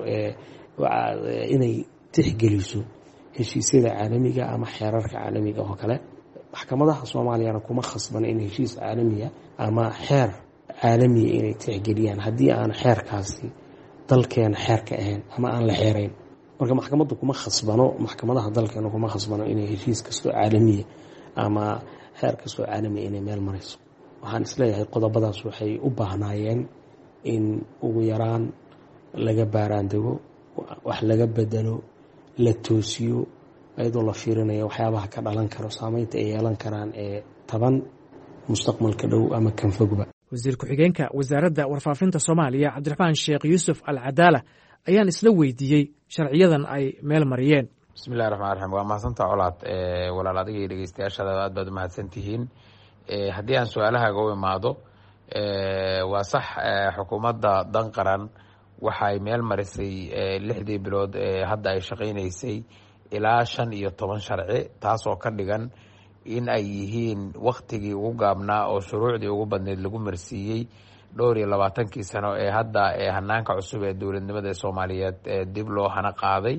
inay tixgeliso heshiisyada caalamiga ama xeerarka caalamiga oo kale. maxkamadaha soomaaliyana kuma khasbana in heshiis caalamiya ama xeer caalamiya inay tixgeliyaan haddii aan xeerkaasi dalkeena xeerka ahayn ama aan la xeerayn. marka maxkamaddu kuma khasbano, maxkamadaha dalkeena kuma khasbano inay heshiis kastoo caalamiya ama xeer kastoo caalamiya inay meel marayso. waxaan isleeyahay qodobadaas waxay u baahnaayeen in ugu yaraan laga baaraandego, wax laga bedelo, la toosiyo, iyadoo la fiirinayo waxyaabaha ka dhalan karo, saameynta ay yeelan karaan ee taban mustaqbalka dhow ama kan fogba. wasiir ku-xigeenka wasaaradda warfaafinta soomaaliya cabdiraxmaan sheekh yuusuf alcadaala ayaan isla weydiiyey sharciyadan ay meel mariyeen. bismillahi raxmaan raxiim. waa mahadsantaa colaad. walaal adiga iyo dhegeystayaashada aad baad u mahadsan tihiin. haddii aan su-aalahaaga u imaado, waa sax, xukuumadda dan qaran waxay meel marisay 6 bilood hadda ay shaqaynaysay ilaa 15 sharci, taasoo ka dhigan in ay yihiin waktigii ugu gaabnaa oo shuruucdii ugu badneyd lagu marsiiyey dhowr iyo 20 sano ee hadda hanaanka cusub ee dowladnimada ee Soomaaliyeed dib loo hana qaaday.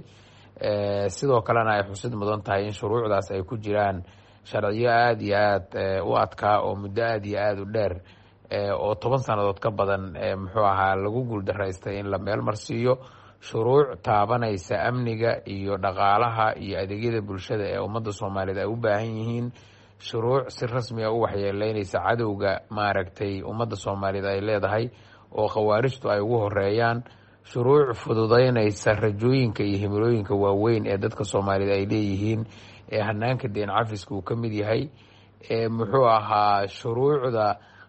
sidoo kalena ay xusid mudan tahay in shuruucdaas ay ku jiraan sharciyo aad iyo aad u adkaa oo muddo aad iyo aad u dheer oo 10 sannadood ka badan muxuu ahaa lagu guuldaraystay in la meel marsiiyo. shuruuc taabanaysa amniga iyo dhaqaalaha iyo adeegyada bulshada ee ummadda Soomaaliyeed ay u baahan yihiin. shuruuc si rasmi ah u waxyeeleynaysa cadowga maaragtay ummadda Soomaaliyeed ay leedahay oo khawaarijtu ay ugu horeeyaan. shuruuc fududaynaysa rajooyinka iyo himilooyinka waaweyn ee dadka Soomaaliyeed ay leeyihiin ee hanaanka deen cafiska uu ka mid yahay. muxuu ahaa shuruucda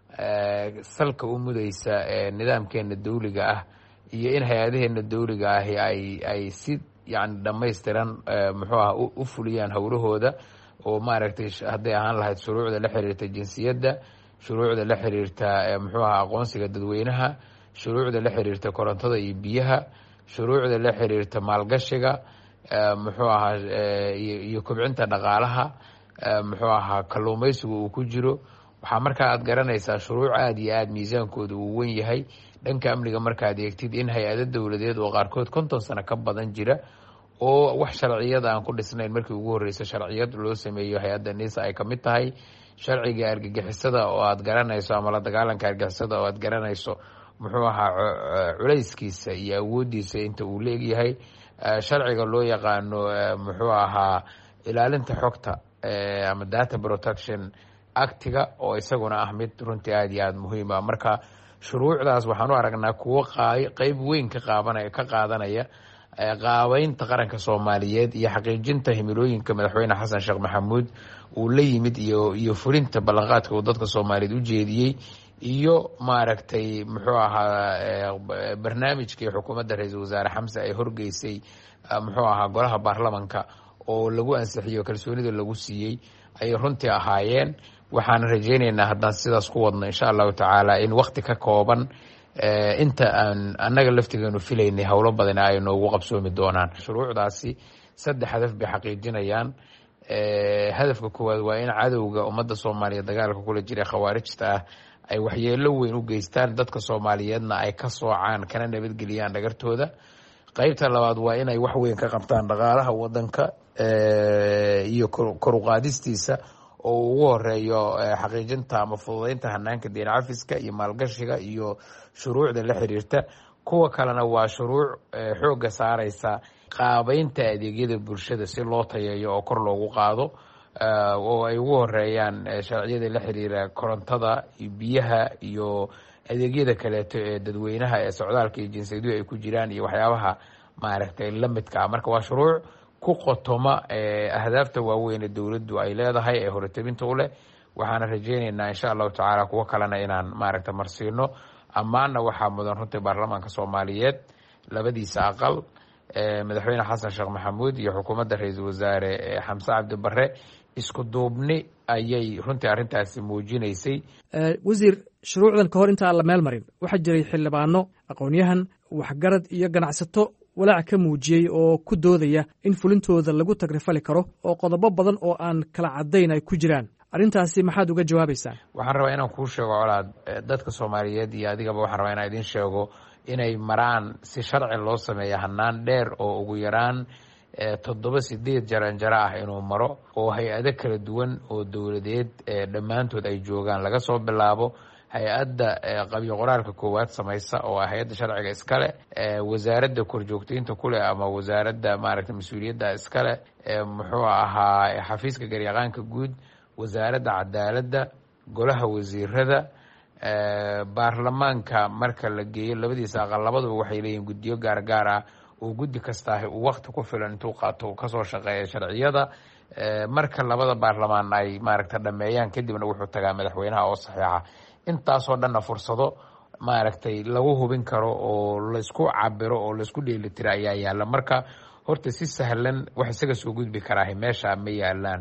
salka u mudaysa nidaamkeena dawliga ah iyo in hay-adaheena dawliga ahi ay si yani dhammaystiran muxuu aha u fuliyaan howlahooda oo maaragtay hadday ahaan lahayd shuruucda la xiriirta jinsiyadda, shuruucda la xiriirta muxuu aha aqoonsiga dadweynaha, shuruucda la xiriirta korontada iyo biyaha, shuruucda la xiriirta maalgashiga, muxuu ahaa iyo kobcinta dhaqaalaha, muxuu ahaa kalluumaysigu uu ku jiro. waxaa markaa aad garanaysaa shuruuc aad iyo aad miisaankooda uu wen yahay. dhanka amniga markaad eegtid in hay-ado dowladeed oo qaarkood 50 sano ka badan jira oo wax sharciyada aan ku dhisnayn markii ugu horreysay sharciyad loo sameeyo hay-adda NISA ay ka mid tahay. sharciga argagixisada oo aad garanayso ama la dagaalanka argagixisada oo aad garanayso muxuu ahaa culayskiisa iyo awooddiisa inta uu leegyahay. sharciga loo yaqaano muxuu ahaa ilaalinta xogta ama data protection actiga oo isaguna ah mid runtii aad iyo aad muhiim ah. marka shuruucdaas waxaan u aragnaa kuwo qayb weyn ka qaadanaya qaabeynta qaranka Soomaaliyeed iyo xaqiijinta himilooyinka madaxweyne xasan sheekh maxamuud uu la yimid iyo fulinta ballanqaadka uu dadka Soomaaliyeed u jeediyey iyo maaragtay muxuu ahaa barnaamijkii xukuumadda ra-iisul wasaare xamse ay horgeysay muxuu ahaa golaha baarlamanka oo lagu ansixiyo kalsoonida lagu siiyey ayay runtii ahaayeen. waxaan rajaynaynaa haddaan sidaas ku wadno insha allahu tacaala in wakti ka kooban inta aan annaga laftigeenu filaynay howlo badan ay noogu qabsoomi doonaan. shuruucdaasi 3 hadaf bay xaqiijinayaan. hadafka koowaad waa in cadowga ummadda Soomaaliyeed dagaalka kula jira khawaarijta ah ay waxyeelo weyn u geystaan, dadka Soomaaliyeedna ay ka soocaan kana nabadgeliyaan dhagartooda. qaybta labaad waa inay wax weyn ka qabtaan dhaqaalaha wadanka iyo kor u qaadistiisa oo ugu horeeyo xaqiijinta ama fududeynta hanaanka deen cafiska iyo maalgashiga iyo shuruucda la xiriirta. kuwa kalena waa shuruuc xooga saaraysa qaabeynta adeegyada bulshada si loo tayeeyo oo kor loogu qaado oo ay ugu horeeyaan sharciyada la xiriira korontada iyo biyaha iyo adeegyada kaleeto ee dadweynaha ee socdaalka iyo jinsiyadu ay ku jiraan iyo waxyaabaha maaragtay la midka ah. marka waa shuruuc ku qotoma ahdaafta waaweyn ee dowladdu ay leedahay ee horetabinta u leh. waxaana rajaynaynaa insha allahu tacaala kuwo kalena inaan maaragta marsiino. ammaanna waxaa mudan runtii baarlamaanka Soomaaliyeed labadiisa aqal, madaxweyne xasan sheekh maxamuud iyo xukuumadda ra-iisul wasaare xamse cabdi barre isku duubni ayay runtii arrintaasi muujinaysay. wasiir, shuruucdan ka hor inta aan la meel marin waxaa jiray xildhibaano, aqoon-yahan, waxgarad iyo ganacsato walaac ka muujiyey oo ku doodaya in fulintooda lagu tagrifali karo oo qodobo badan oo aan kala caddayn ay ku jiraan. arrintaasi maxaad uga jawaabaysaa? waxaan rabaa inaan kuu sheego colaad, dadka Soomaaliyeed iyo adigaba waxaan rabaa inaan idin sheego inay maraan si sharci loo sameeyo hanaan dheer oo ugu yaraan 7-8 jaranjaro ah inuu maro, oo hay-ado kala duwan oo dowladeed dhammaantood ay joogaan, laga soo bilaabo hay-adda qabyo qoraalka koowaad samaysa oo ah hay-adda sharciga iskale, wasaaradda korjoogteynta kuleh ama wasaaradda maaragtay mas-uuliyadda iskale, muxuu ahaa xafiiska garyaqaanka guud, wasaaradda cadaaladda, golaha wasiirada, baarlamaanka marka la geeyo labadiisa aqal labaduba waxay leeyihiin guddiyo gaargaar ah oo guddi kastaahi uu waqti ku filan intuu qaato uu kasoo shaqeeya sharciyada. marka labada baarlamaan ay maaragta dhameeyaan kadibna wuxuu tagaa madaxweynaha oo saxiixa. intaasoo dhanna fursado maaragtay lagu hubin karo oo laysku cabiro oo laysku dheelitira ayaa yaalla. marka horta si sahlan wax isaga soo gudbi karaahay meesha ma yaalaan.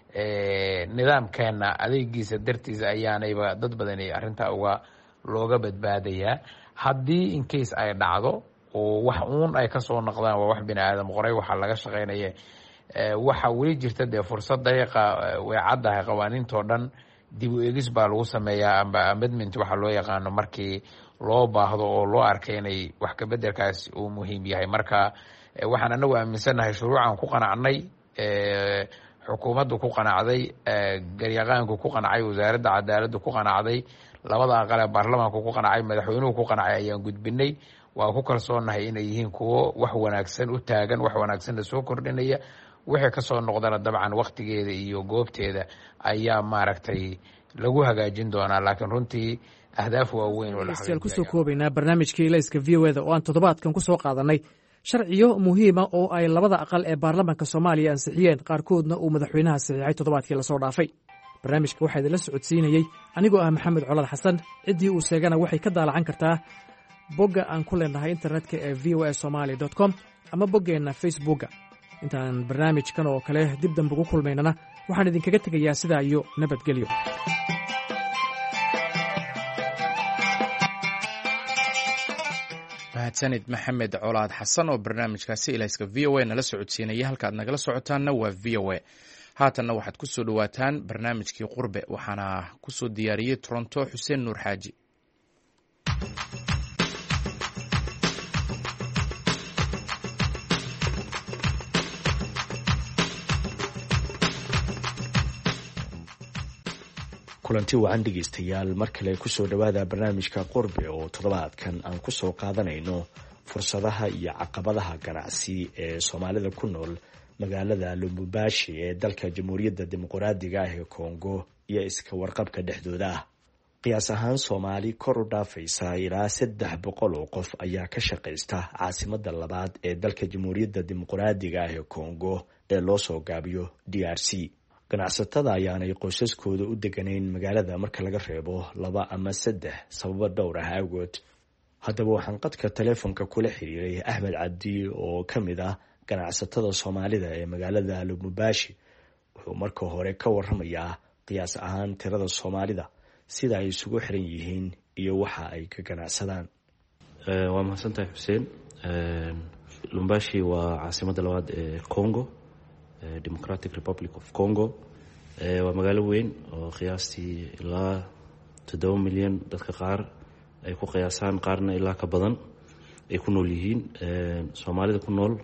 nidaamkeena adeegiisa dartiisa ayaanayba dad badani arrintaa looga badbaadayaa. haddii in case ay dhacdo oo wax uun ay kasoo noqdaan waa wax bini aadam qoray, waxaa laga shaqaynaya. waxaa weli jirta dee fursad daqiiqa way caddahay qawaaniintoo dhan dib u eegis baa lagu sameeyaa amba amendment waxaa loo yaqaano markii loo baahdo oo loo arkay inay wax kabeddelkaas uu muhiim yahay. marka waxaan anagu aaminsannahay shuruucan ku qanacnay, xukuumaddu ku qanacday, garyaqaanku ku qancay, wasaaradda cadaaladdu ku qanacday, labada aqal ee baarlamaanku ku qancay, madaxweynuhu ku qancay ayaan gudbinay. waa ku kalsoonahay inay yihiin kuwo wax wanaagsan u taagan, wax wanaagsanna soo kordhinaya. wixii kasoo noqdana dabcan waktigeeda iyo goobteeda ayaa maaragtay lagu hagaajin doonaa. laakiin runtii ahdaaf waaweyn oo kusoo koobaynaa barnaamijkii layska v o da oo aan toddobaadkan kusoo qaadanay sharciyo muhiima oo ay labada aqal ee baarlamaanka Soomaaliya ansixiyeen, qaarkoodna uu madaxweynaha saxiixay toddobaadkii lasoo dhaafay. barnaamijka waxaa idinla socodsiinayey anigoo ah Maxamed Colad Xasan. ciddii uu sheegana waxay ka daalacan kartaa bogga aan ku leenahay internetka ee voasomali.com ama boggeenna facebooka. intaan barnaamijkan oo kale dib dambe ugu kulmaynana waxaan idinkaga tegayaa sidaa iyo nabadgelyo. mahadsanid Maxamed Colaad Xasan oo barnaamijkaasi ilayska v o a nala socodsiinaya. halkaad nagala socotaanna waa v o a. haatanna waxaad ku soo dhowaataan barnaamijkii qurbe, waxaana ku soo diyaariyey Toronto Xuseen Nuur Xaaji. kulanti wacan dhegeystayaal, mar kale kusoo dhowaada barnaamijka qurbe oo toddobaadkan aan kusoo qaadanayno fursadaha iyo caqabadaha ganacsi ee soomaalida ku nool magaalada Lubumbashi ee dalka Jamhuuriyadda Dimuqraadiga ah ee Kongo iyo iska warqabka dhexdooda ah. qiyaas ahaan Soomaali kor u dhaafaysa ilaa 300 oo qof ayaa ka shaqaysta caasimadda labaad ee dalka Jamhuuriyadda Dimuqraadiga ah ee Kongo ee loo soo gaabiyo DRC. ganacsatada ayaanay qoysaskooda u deganayn magaalada marka laga reebo 2 ama 3 sababo dhowr ah awgood. haddaba waxaan qadka telefoonka kula xiriiray Axmed Cabdi oo ka mid ah ganacsatada Soomaalida ee magaalada Lubumbashi. wuxuu marka hore ka warramayaa qiyaas ahaan tirada Soomaalida, sida ay isugu xiran yihiin iyo waxa ay ka ganacsadaan. waa mahadsantahay Xuseen. Lubumbashi waa caasimadda labaad ee Congo, Democratic Republic of Congo. waa magaalo weyn oo qiyaastii ilaa 7 milyan dadka qaar ay ku qiyaasaan, qaarna ilaa ka badan ay ku nool yihiin. Soomaalida ku nool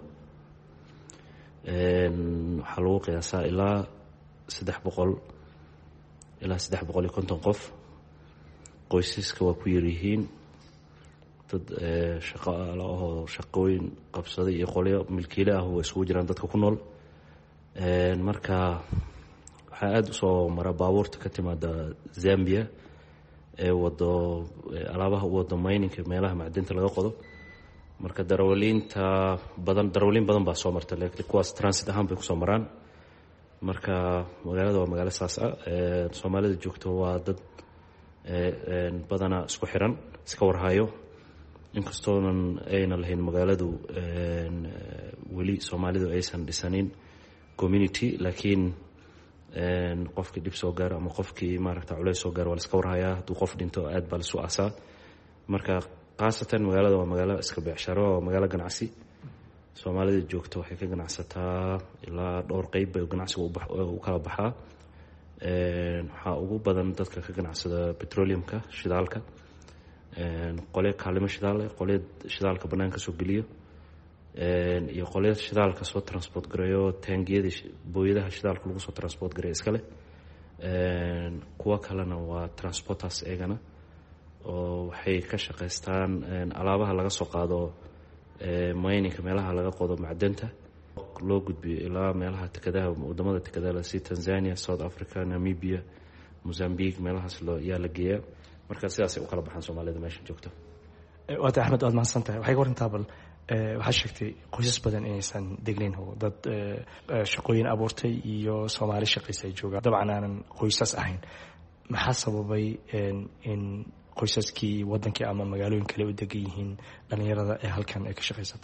waxaa lagu qiyaasaa ilaa 300 ilaa 350 qof. qoysaska waa ku yar yihiin, dad shaqaale oo shaqooyin qabsaday iyo qolyo milkiile ah oo isugu jiraan dadka ku nool. marka waxaa aada usoo mara baabuurta ka timaada Zambia ee wado alaabaha u wado mininka, meelaha macdinta laga qodo. marka darawaliin badan baa soo marta, laakiin kuwaas transit ahaan bay kusoo maraan. marka magaalada waa magaalo saas ah. Soomaalida joogto waa dad badana isku xiran, iska warhayo. inkastoonan ayna lahayn magaaladu weli Soomaalidu aysan dhisanin community, laakiin qofkii dhib soo gaaro ama qofkii maaragta culays soo gaaro waa la iska warhayaa. hadduu qof dhinto aad baa lasu aasaa. marka khaasatan magaalada waa magaalo iska beecsharo, waa magaalo ganacsi. soomaalida joogta waxay ka ganacsataa ilaa dhowr qeyb bay ganacsiga u kala baxaa. waxaa ugu badan dadka ka ganacsada petroleumka, shidaalka, qolyo kaalimo shidaal, qolyo shidaalka banaanka soo geliyo, iyo qolyo shidaalka soo transport gareeyo, taangiyada booyadaha shidaalka lagu soo transport gareeyo iskale. kuwa kalena waa transporters eegana oo waxay ka shaqaystaan alaabaha laga soo qaado mininka, meelaha laga qodo macdanta loo gudbiyo ilaa meelaha tekadaha, wadamada tekadaha sida Tanzania, South Africa, Namibia, Mozambique, meelahaas yaa la geeyaa. marka sidaasay u kala baxaan soomaalida meesha joogta. waata Axmed, waad mahadsantahay. waxay ka warantaa bal waxaa sheegtay qoysas badan inaysan degnayn oo dad shaqooyin abuurtay iyo Soomaali shaqaysa ay joogaan, dabcan aanan qoysas ahayn. maxaa sababay in qoysaskii wadankii ama magaalooyin kale u degan yihiin dhalinyarada ee halkan ay ka shaqaysata?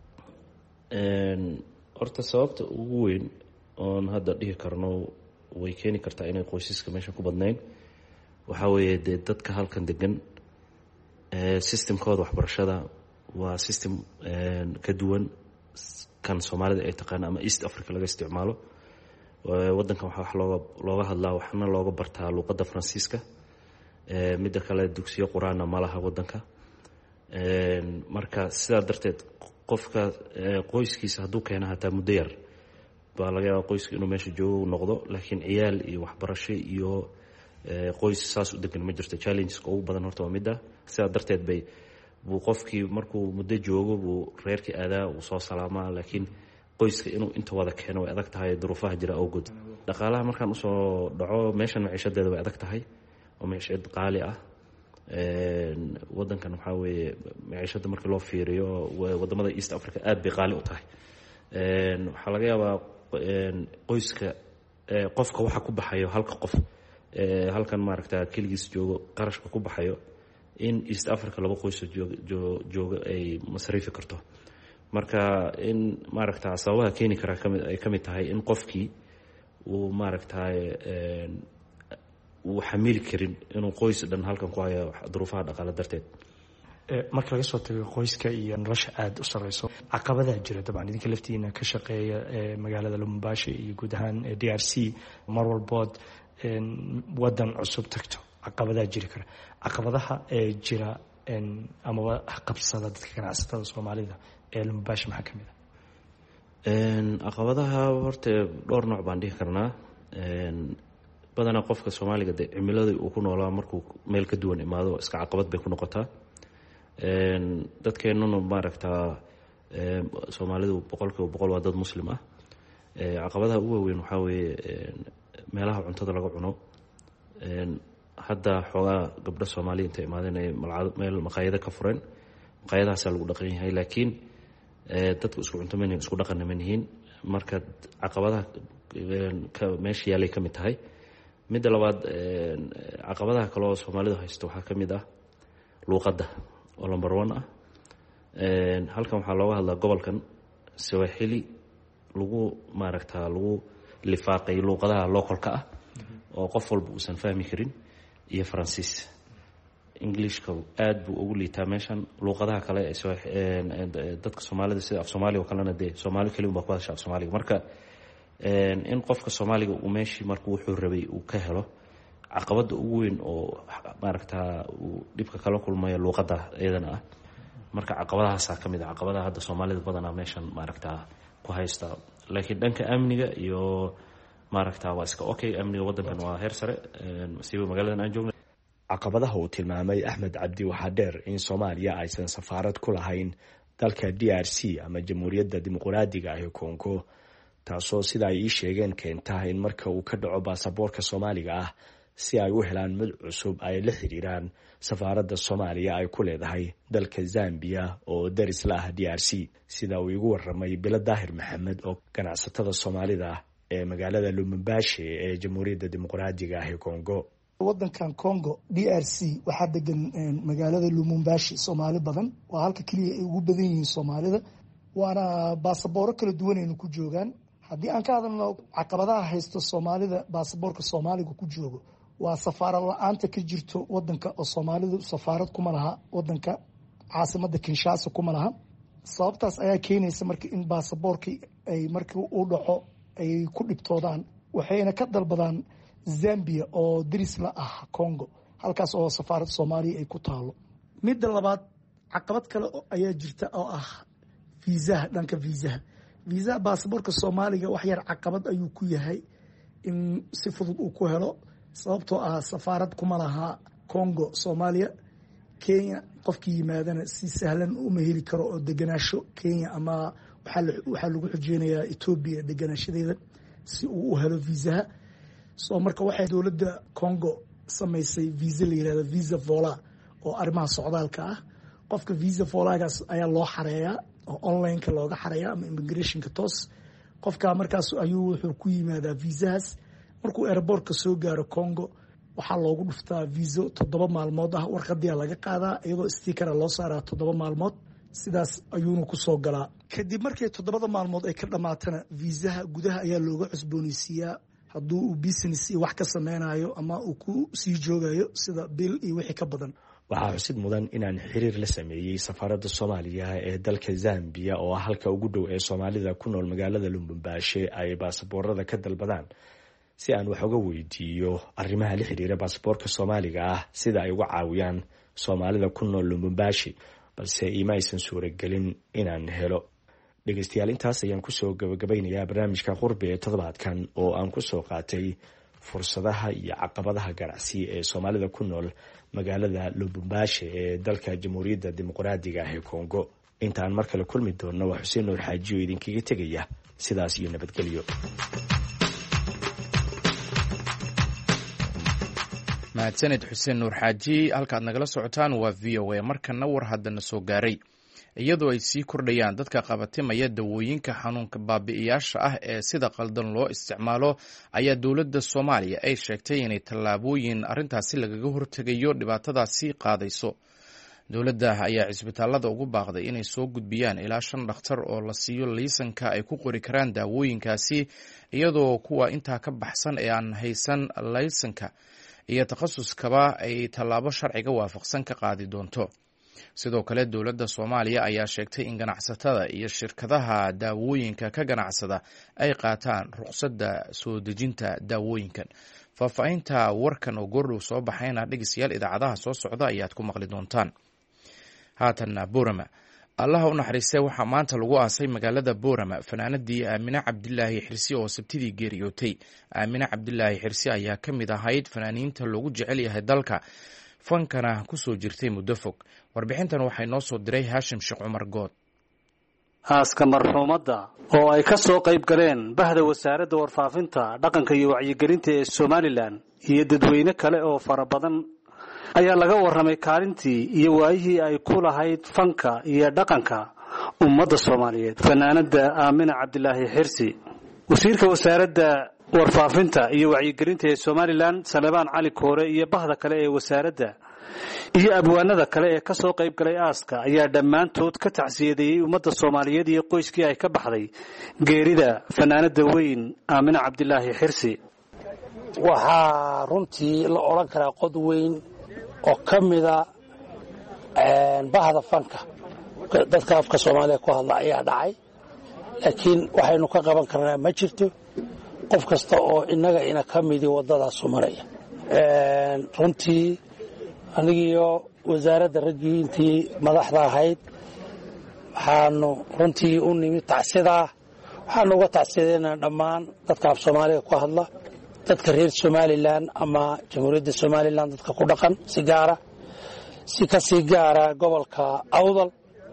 horta sababta ugu weyn oon hadda dhihi karno way keeni kartaa inay qoysaska meesha ku badnayn waxaa weeye dee dadka halkan degan systemkooda waxbarashada waa system ka duwan kan soomaalida ay taqaan ama East Africa laga isticmaalo. wadankan waxaa wax looga hadlaa, waxna looga bartaa luqadda Faransiiska. midda kale dugsiyo quraana ma laha wadanka. marka sidaa darteed qofka qoyskiisa hadduu keena hataa muddo yar baa laga yaabaa qoyska inuu meesha joogo noqdo, laakiin ciyaal iyo waxbarasho iyo qoys saas u degan ma jirto. challengeska ugu badan horta waa midda. sidaa darteed buu qofkii markuu muddo joogo buu reerkii aadaa, uu soo salaamaa, laakiin qoyska inuu inta wada keeno way adag tahay duruufaha jira awgood. dhaqaalaha markaan usoo dhaco, meeshan maciishadeeda way adag tahay oo maciishad qaali ah. wadankan waxaa weeye maciishada markii loo fiiriyo wadamada East Africa aad bay qaali u tahay. waxaa laga yaabaa qoyska qofka waxa ku baxayo halka qof halkan maaragta keligiis joogo qarashka ku baxayo in East Africa laba qoys jooga ay masriifi karto. marka in maaragta sababaha keeni kara ay kamid tahay in qofkii uu maaragta uu xamili karin inuu qoys dhan halkan ku hayo duruufaha dhaqaale darteed. marka laga soo tago qoyska iyo nolosha aada u sareyso, caqabadaha jira dabcan idinka laftiina ka shaqeeya magaalada Lubumbashi iyo guud ahaan DRC, mar walbood wadan cusub tagto caqabadaha jiri kara. caqabadaha jira amaba qabsada dadka ganacsatada Soomaalida ee Lubumbashi maxaa kamid ah? caqabadaha horta dhowr nooc baan dhihi karnaa. badanaa qofka Soomaaliga de cimilada uu ku noolaa markuu meel ka duwan imaado iska caqabad bay ku noqotaa. dadkeenuna maaragtaa Soomaalidu 100% waa dad muslim ah. caqabadaha ugu waaweyn waxaa weeye meelaha cuntada laga cuno. hadda xoogaa gabdho Soomaali inta imaadeen ay meel maqaayado ka fureen, maqaayadahaasaa lagu dhaqan yahay, laakiin dadku isku cunto manihin, isku dhaqanna manihin. marka caqabadaha meesha yaalay ka mid tahay. midda labaad, caqabadaha kale oo Soomaalidu haysto waxaa ka mid ah luuqadda oo number 1 ah. halkan waxaa looga hadlaa gobolkan Swahili lagu maaragtaa lagu lifaaqay luuqadaha localka ah oo qof walba uusan fahmi karin, iyo Faransiis. Englishka aad buu ugu liitaa meeshan. luuqadaha kale dadka Soomaalida sida af Soomaaliga oo kalena dee Soomaali kaliya baa ku hadasha af Soomaaliga. marka in qofka Soomaaliga uu meeshii markuu wuxuu rabay uu ka helo, caqabada ugu weyn oo maaragtaa uu dhibka kala kulmayo luuqadda iyadana ah. marka caqabadahaasaa ka mid ah caqabadaha hadda Soomaalida badanaa meeshan maaragtaa ku haysta. laakiin dhanka amniga iyo maaragtaa waa iska okay. amniga wadankan waa heer sare, siiba magaaladan aan joogno. caqabadaha uu tilmaamay Axmed Cabdi waxaa dheer in Soomaaliya aysan safaarad ku lahayn dalka DRC ama Jamhuuriyadda Dimuqraadiga ah ee Kongo, taasoo sida ay ii sheegeen keenta in marka uu ka dhaco baasaboorka Soomaaliga ah si ay u helaan mid cusub ay la xiriiraan safaaradda Soomaaliya ay ku leedahay dalka Zambia oo daris la ah DRC, sida uu igu waramay Bilo Daahir Maxamed oo ganacsatada Soomaalida ee magaalada Lubumbashi ee Jamhuuriyadda Dimuqraadiga ah ee Kongo. wadankan Congo DRC waxaa degan magaalada Lubumbashi Soomaali badan, waa halka kaliya ay ugu badan yihiin Soomaalida, waana baasabooro kala duwan aynu ku joogaan. haddii aan ka hadalno caqabadaha haysto Soomaalida baasaboorka Soomaaliga ku joogo, waa safaarad la-aanta ka jirto wadanka oo Soomaalidu safaarad kuma laha. wadanka caasimadda Kinshasa kuma laha. sababtaas ayaa keenaysa marka in baasaboorkii ay markii u dhaco ay ku dhibtoodaan, waxayna ka dalbadaan Zambia oo diris la ah Congo, halkaas oo safaaradda Soomaaliya ay ku taalo. Midda labaad, caqabad kale ayaa jirta oo ah fiisaha, dhanka fiisaha baasaboorka Soomaaliga wax yar caqabad ayuu ku yahay in si fudud uu ku helo, sababtoo ah safaarad kuma laha Congo Soomaaliya. Kenya qofkii yimaadana si sahlan uma heli karo oo deganaasho Kenya ama waxaa lagu xujeynayaa Ethiopia deganaashadeeda si uu u helo fiisaha. soo marka waxay dowladda Congo samaysay visa la yiraahdo visa vola oo arrimaha socdaalka ah. Qofka visa volagaas ayaa loo xareeyaa oo online-ka looga xareeyaa ama immigration-ka toos. Qofka markaas ayuu wuxuu ku yimaadaa viisahaas, markuu airport-ka soo gaaro Congo waxaa loogu dhuftaa viiso 7 maalmood ah, warqadii laga qaadaa iyadoo sticker loo saaraa 7 maalmood, sidaas ayuuna ku soo galaa. Kadib markay 7 maalmood ay ka dhamaatana viisaha gudaha ayaa looga cusboonaysiiyaa hadduu uu business iyo wax ka sameynayo ama uu ku sii joogayo sida bill iyo wixii ka badan. waxaa xusid mudan inaan xiriir la sameeyey safaaradda Soomaaliya ee dalka Zambia oo halka ugu dhow ee Soomaalida ku nool magaalada Lubumbashi ay baasaboorada ka dalbadaan, si aan wax uga weydiiyo arrimaha la xiriira baasaboorka Soomaaliga ah sida ay uga caawiyaan Soomaalida ku nool Lubumbashi, balse ima aysan suuragelin inaan helo. dhegeystayaal, intaas ayaan kusoo gabagabeynayaa barnaamijka Qurbi ee toddobaadkan oo aan kusoo qaatay fursadaha iyo caqabadaha ganacsi ee Soomaalida ku nool magaalada Lubumbashi ee dalka Jamhuuriyadda Dimuqraadiga ah ee Congo. intaan mar kale kulmi doonno waa Xuseen Nuur Xaaji oo idinkaga tegaya sidaas iyo nabadgelyo. mahadsanid Xuseen Nuur Xaaji. halkaad nagala socotaan waa VOA. markana war haddana soo gaaray, iyadoo ay sii kordhayaan dadka qabatimaya dawooyinka xanuunka baabi'iyaasha ah ee sida qaldan loo isticmaalo, ayaa dowladda Soomaaliya ay sheegtay inay tallaabooyin arrintaasi lagaga hortegayo dhibaatadaasi qaadayso. dowladda ayaa cisbitaalada ugu baaqday inay soo gudbiyaan ilaa 5 dhakhtar oo la siiyo liisanka ay ku qori karaan daawooyinkaasi, iyadoo kuwa intaa ka baxsan ee aan haysan liisanka iyo takhasuskaba ay tallaabo sharciga waafaqsan ka qaadi doonto. sidoo kale dowladda Soomaaliya ayaa sheegtay in ganacsatada iyo shirkadaha daawooyinka ka ganacsada ay qaataan ruqsadda soo dejinta daawooyinkan. faahfaahinta warkan oo goordhow soo baxayna dhegeystayaal idaacadaha soo socda ayaad ku maqli doontaan. haatanna Boorama, allaha u naxariistay waxaa maanta lagu aasay magaalada Boorama fanaanadii Aamine Cabdilaahi Xirsi oo sabtidii geeriyootay. Aamine Cabdilaahi Xirsi ayaa ka mid ahayd fanaaniinta loogu jecel yahay dalka, fankana ku soo jirtay muddo fog. warbixintan waxay noo soo diray Haashim Sheekh Cumar Good. aaska marxuumadda oo ay ka soo qayb galeen bahda wasaaradda warfaafinta, dhaqanka iyo wacyigelinta ee Somaliland iyo dadweyne kale oo fara badan ayaa laga warramay kaalintii iyo waayihii ay ku lahayd fanka iyo dhaqanka ummadda Soomaaliyeed. fanaanada Aamine Cabdilaahi Xirsi, wasiirka wasaaradda warfaafinta iyo wacyigelinta ee Somaliland Salebaan Cali Koore iyo bahda kale ee wasaaradda iyo abwaanada kale ee ka soo qayb galay aaska ayaa dhammaantood ka tacsiyadeeyay ummadda Soomaaliyeed iyo qoyskii ay ka baxday geerida fanaanada weyn Aamine Cabdilaahi Xirsi. waxaa runtii la odhan karaa qod weyn oo ka mida bahda fanka dadka afka Soomaaliya ku hadla ayaa dhacay, laakiin waxaynu ka qaban karnaa ma jirto. qof kasta oo ina ka midi wadadaas maraya. runtii anigiyo wasaaradda raggii intii madaxda ahayd waxaanu runtii u nimid tacsida. waxaanu uga tacsiyadeynaa dhammaan dadka af Soomaaliga ku hadla, dadka reer Somaliland ama Jamhuuriyadda Somaliland dadka ku dhaqan si kasii gaara gobolka Awdal,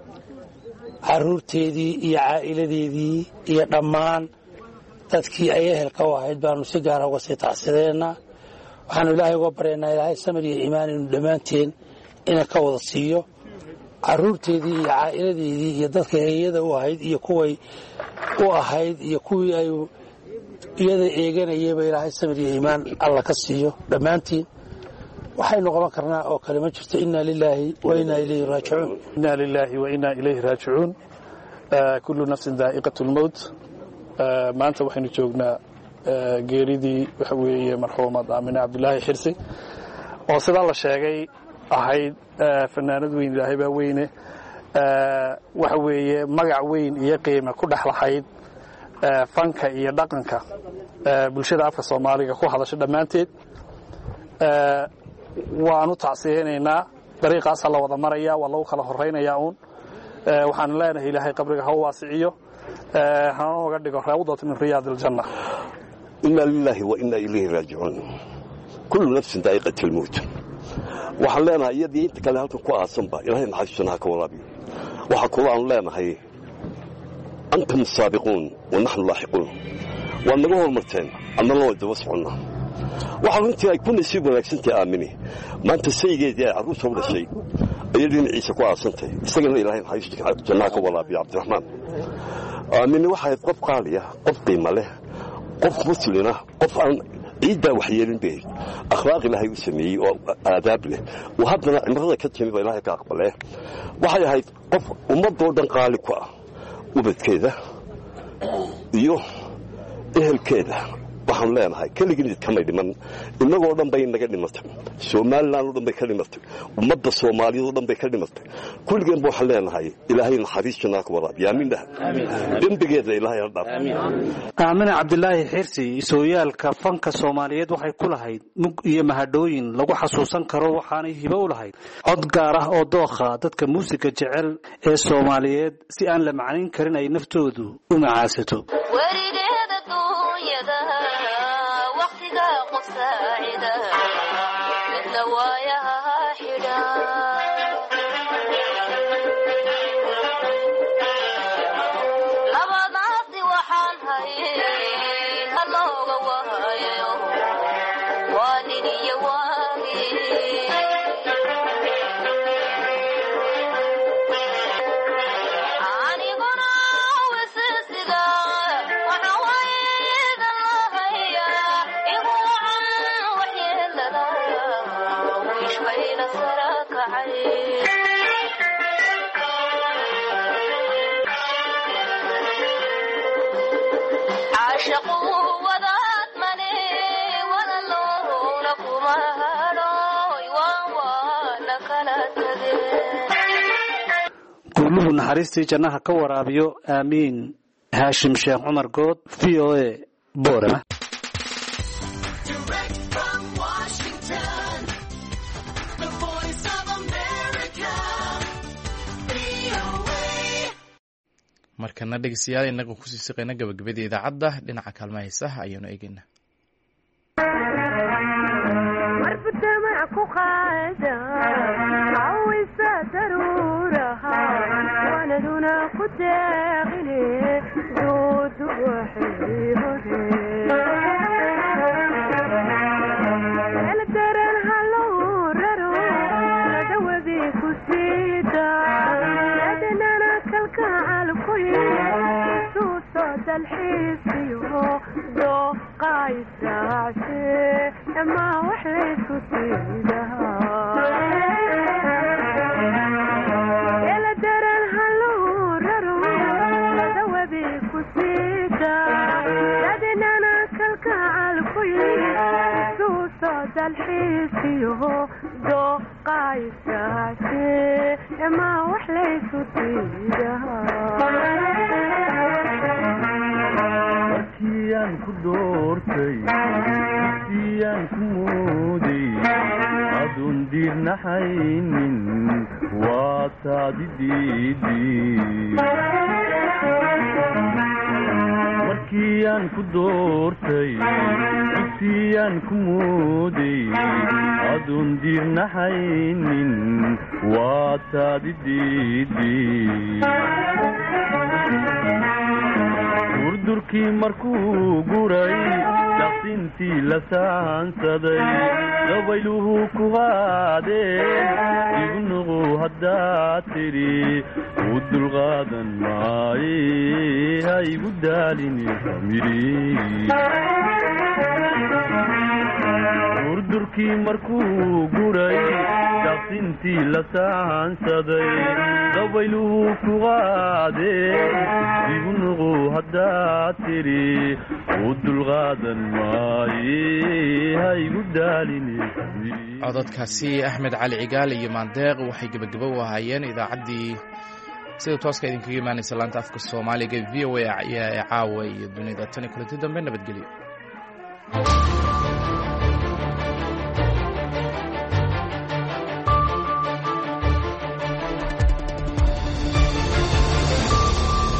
caruurteedii iyo caa'iladeedii iyo dhammaan dadkii ay ehelka u ahayd baanu si gaara uga sii tacsiyadeynaa. waxaanu ilaahay uga baryaynaa ilaahay samir iyo iimaan inuu dhammaanteen ina ka wada siiyo. caruurteedii iyo caa'iladeedii iyo dadka heyada u ahayd iyo kuway u ahayd iyo kuwii ay iyada eeganayayba ilaahay samir iyo iimaan alla ka siiyo dhammaantiin. waxaynu qaban karnaa oo kale ma jirto. inna lilaahi wa inna ilayhi raajicuun. inna lilaahi wa inna ilayhi raajicuun. kullu nafsin daa'iqatul mawt. maanta waxaynu joognaa geeridii waxa weeye marxuumad Aamine Cabdilaahi Xirsi oo sidaa la sheegay ahayd fanaanad weyn, ilaahay baa weyne, waxa weeye magac weyn iyo qiime ku dhex lahayd fanka iyo dhaqanka bulshada afka soomaaliga ku hadasha dhammaanteed. waanu tacsiyeynaynaa, dariiqaasaa la wada maraya, waa lagu kala horaynayaa uun. waxaan leenahay ilaahay qabriga ha u waasiciyo, hana oga dhigo rawdatu min riyaad aljanna. inna lillahi wa inna ilayhi raajicuun. kullu nafsin daa'iqatu lmawt. waxaan leenahay iyadii inta kale halkan ku aasanba ilaahay naxariistiisa ha ka waraabiyo. waxa kula aan leenahay antum saabiquun wa nahnu laahiquun. waa naga hormarteen annana waa daba soconnaa. waxaa runtii ay ku nasiib wanaagsantahay aamini maanta saygeedii ay carruurta u dhashay ayay dhinaciisa ku aasantay, isagana ilaahay naxariistiisa jannaha ka waraabiyo. cabdiraxmaan aamini waxay qof qaaliya, qof qiimo leh, qof muslina, qof aan ciiddaa waxyeelin bay akhlaaq ilaahay u sameeyey oo aadaab leh oo haddana cimrada ka timi ba ilaahay ka aqbalee. waxay ahayd qof ummadoo dhan qaali ku ah, ubadkeeda iyo ehelkeeda. waxaan leenahay keligii kamay dhiman, innagoo dhan bay naga dhimatay, somalilan oo dhan bay ka dhimatay, ummadda soomaaliyeed oo dhan bay ka dhimatay. kulligeenba waxaan leenahay ilaahay naxariis jannaa ka waraabiyo. aamin dhah. dembigeeda ilaahay ha dhaaf. aamina cabdilaahi xirsi, sooyaalka fanka soomaaliyeed waxay ku lahayd mug iyo mahadhooyin lagu xasuusan karo, waxaanay hibo u lahayd cod gaar ah oo dookha dadka muusiga jecel ee soomaaliyeed si aan la macnayn karin ay naftoodu u macaasato. guluhu naxariistii jannaha ka waraabiyo. aamiin. haashim sheekh cumar good, VOA, Boorama. markana dhegeystayaal inaga kusii siqayna gabagabadii idaacadda dhinaca kaalmaha heesaha ayaanu eegaynaa. markiyaan ku doortay siyaan ku mooday adun diirnaxaynin waa taadidiidii markiyaan ku doortay siyaan ku mooday adun diirnaxaynin waa taadidiidii durdurkii markuu guray daqsintii la saansaday gabayluhu ku qaadeen igu nuqu haddaad tidhi u dulqaadan maaye ha igu daalini famiri durdurkii markuu guray daqsintii la saansaday gabayluhu ku qaadeen igu nuqu haddaad tidhi u dulqaadan maaye ha igu daalini cododkaasi axmed cali cigaal iyo maandeeq waxay gebagabo u ahaayeen idaacaddii sida tooska idinkaga imaanaysa laanta afka Soomaaliga VOA ayaa caawa iyo dunida tan kulanti dambe nabadgelyo.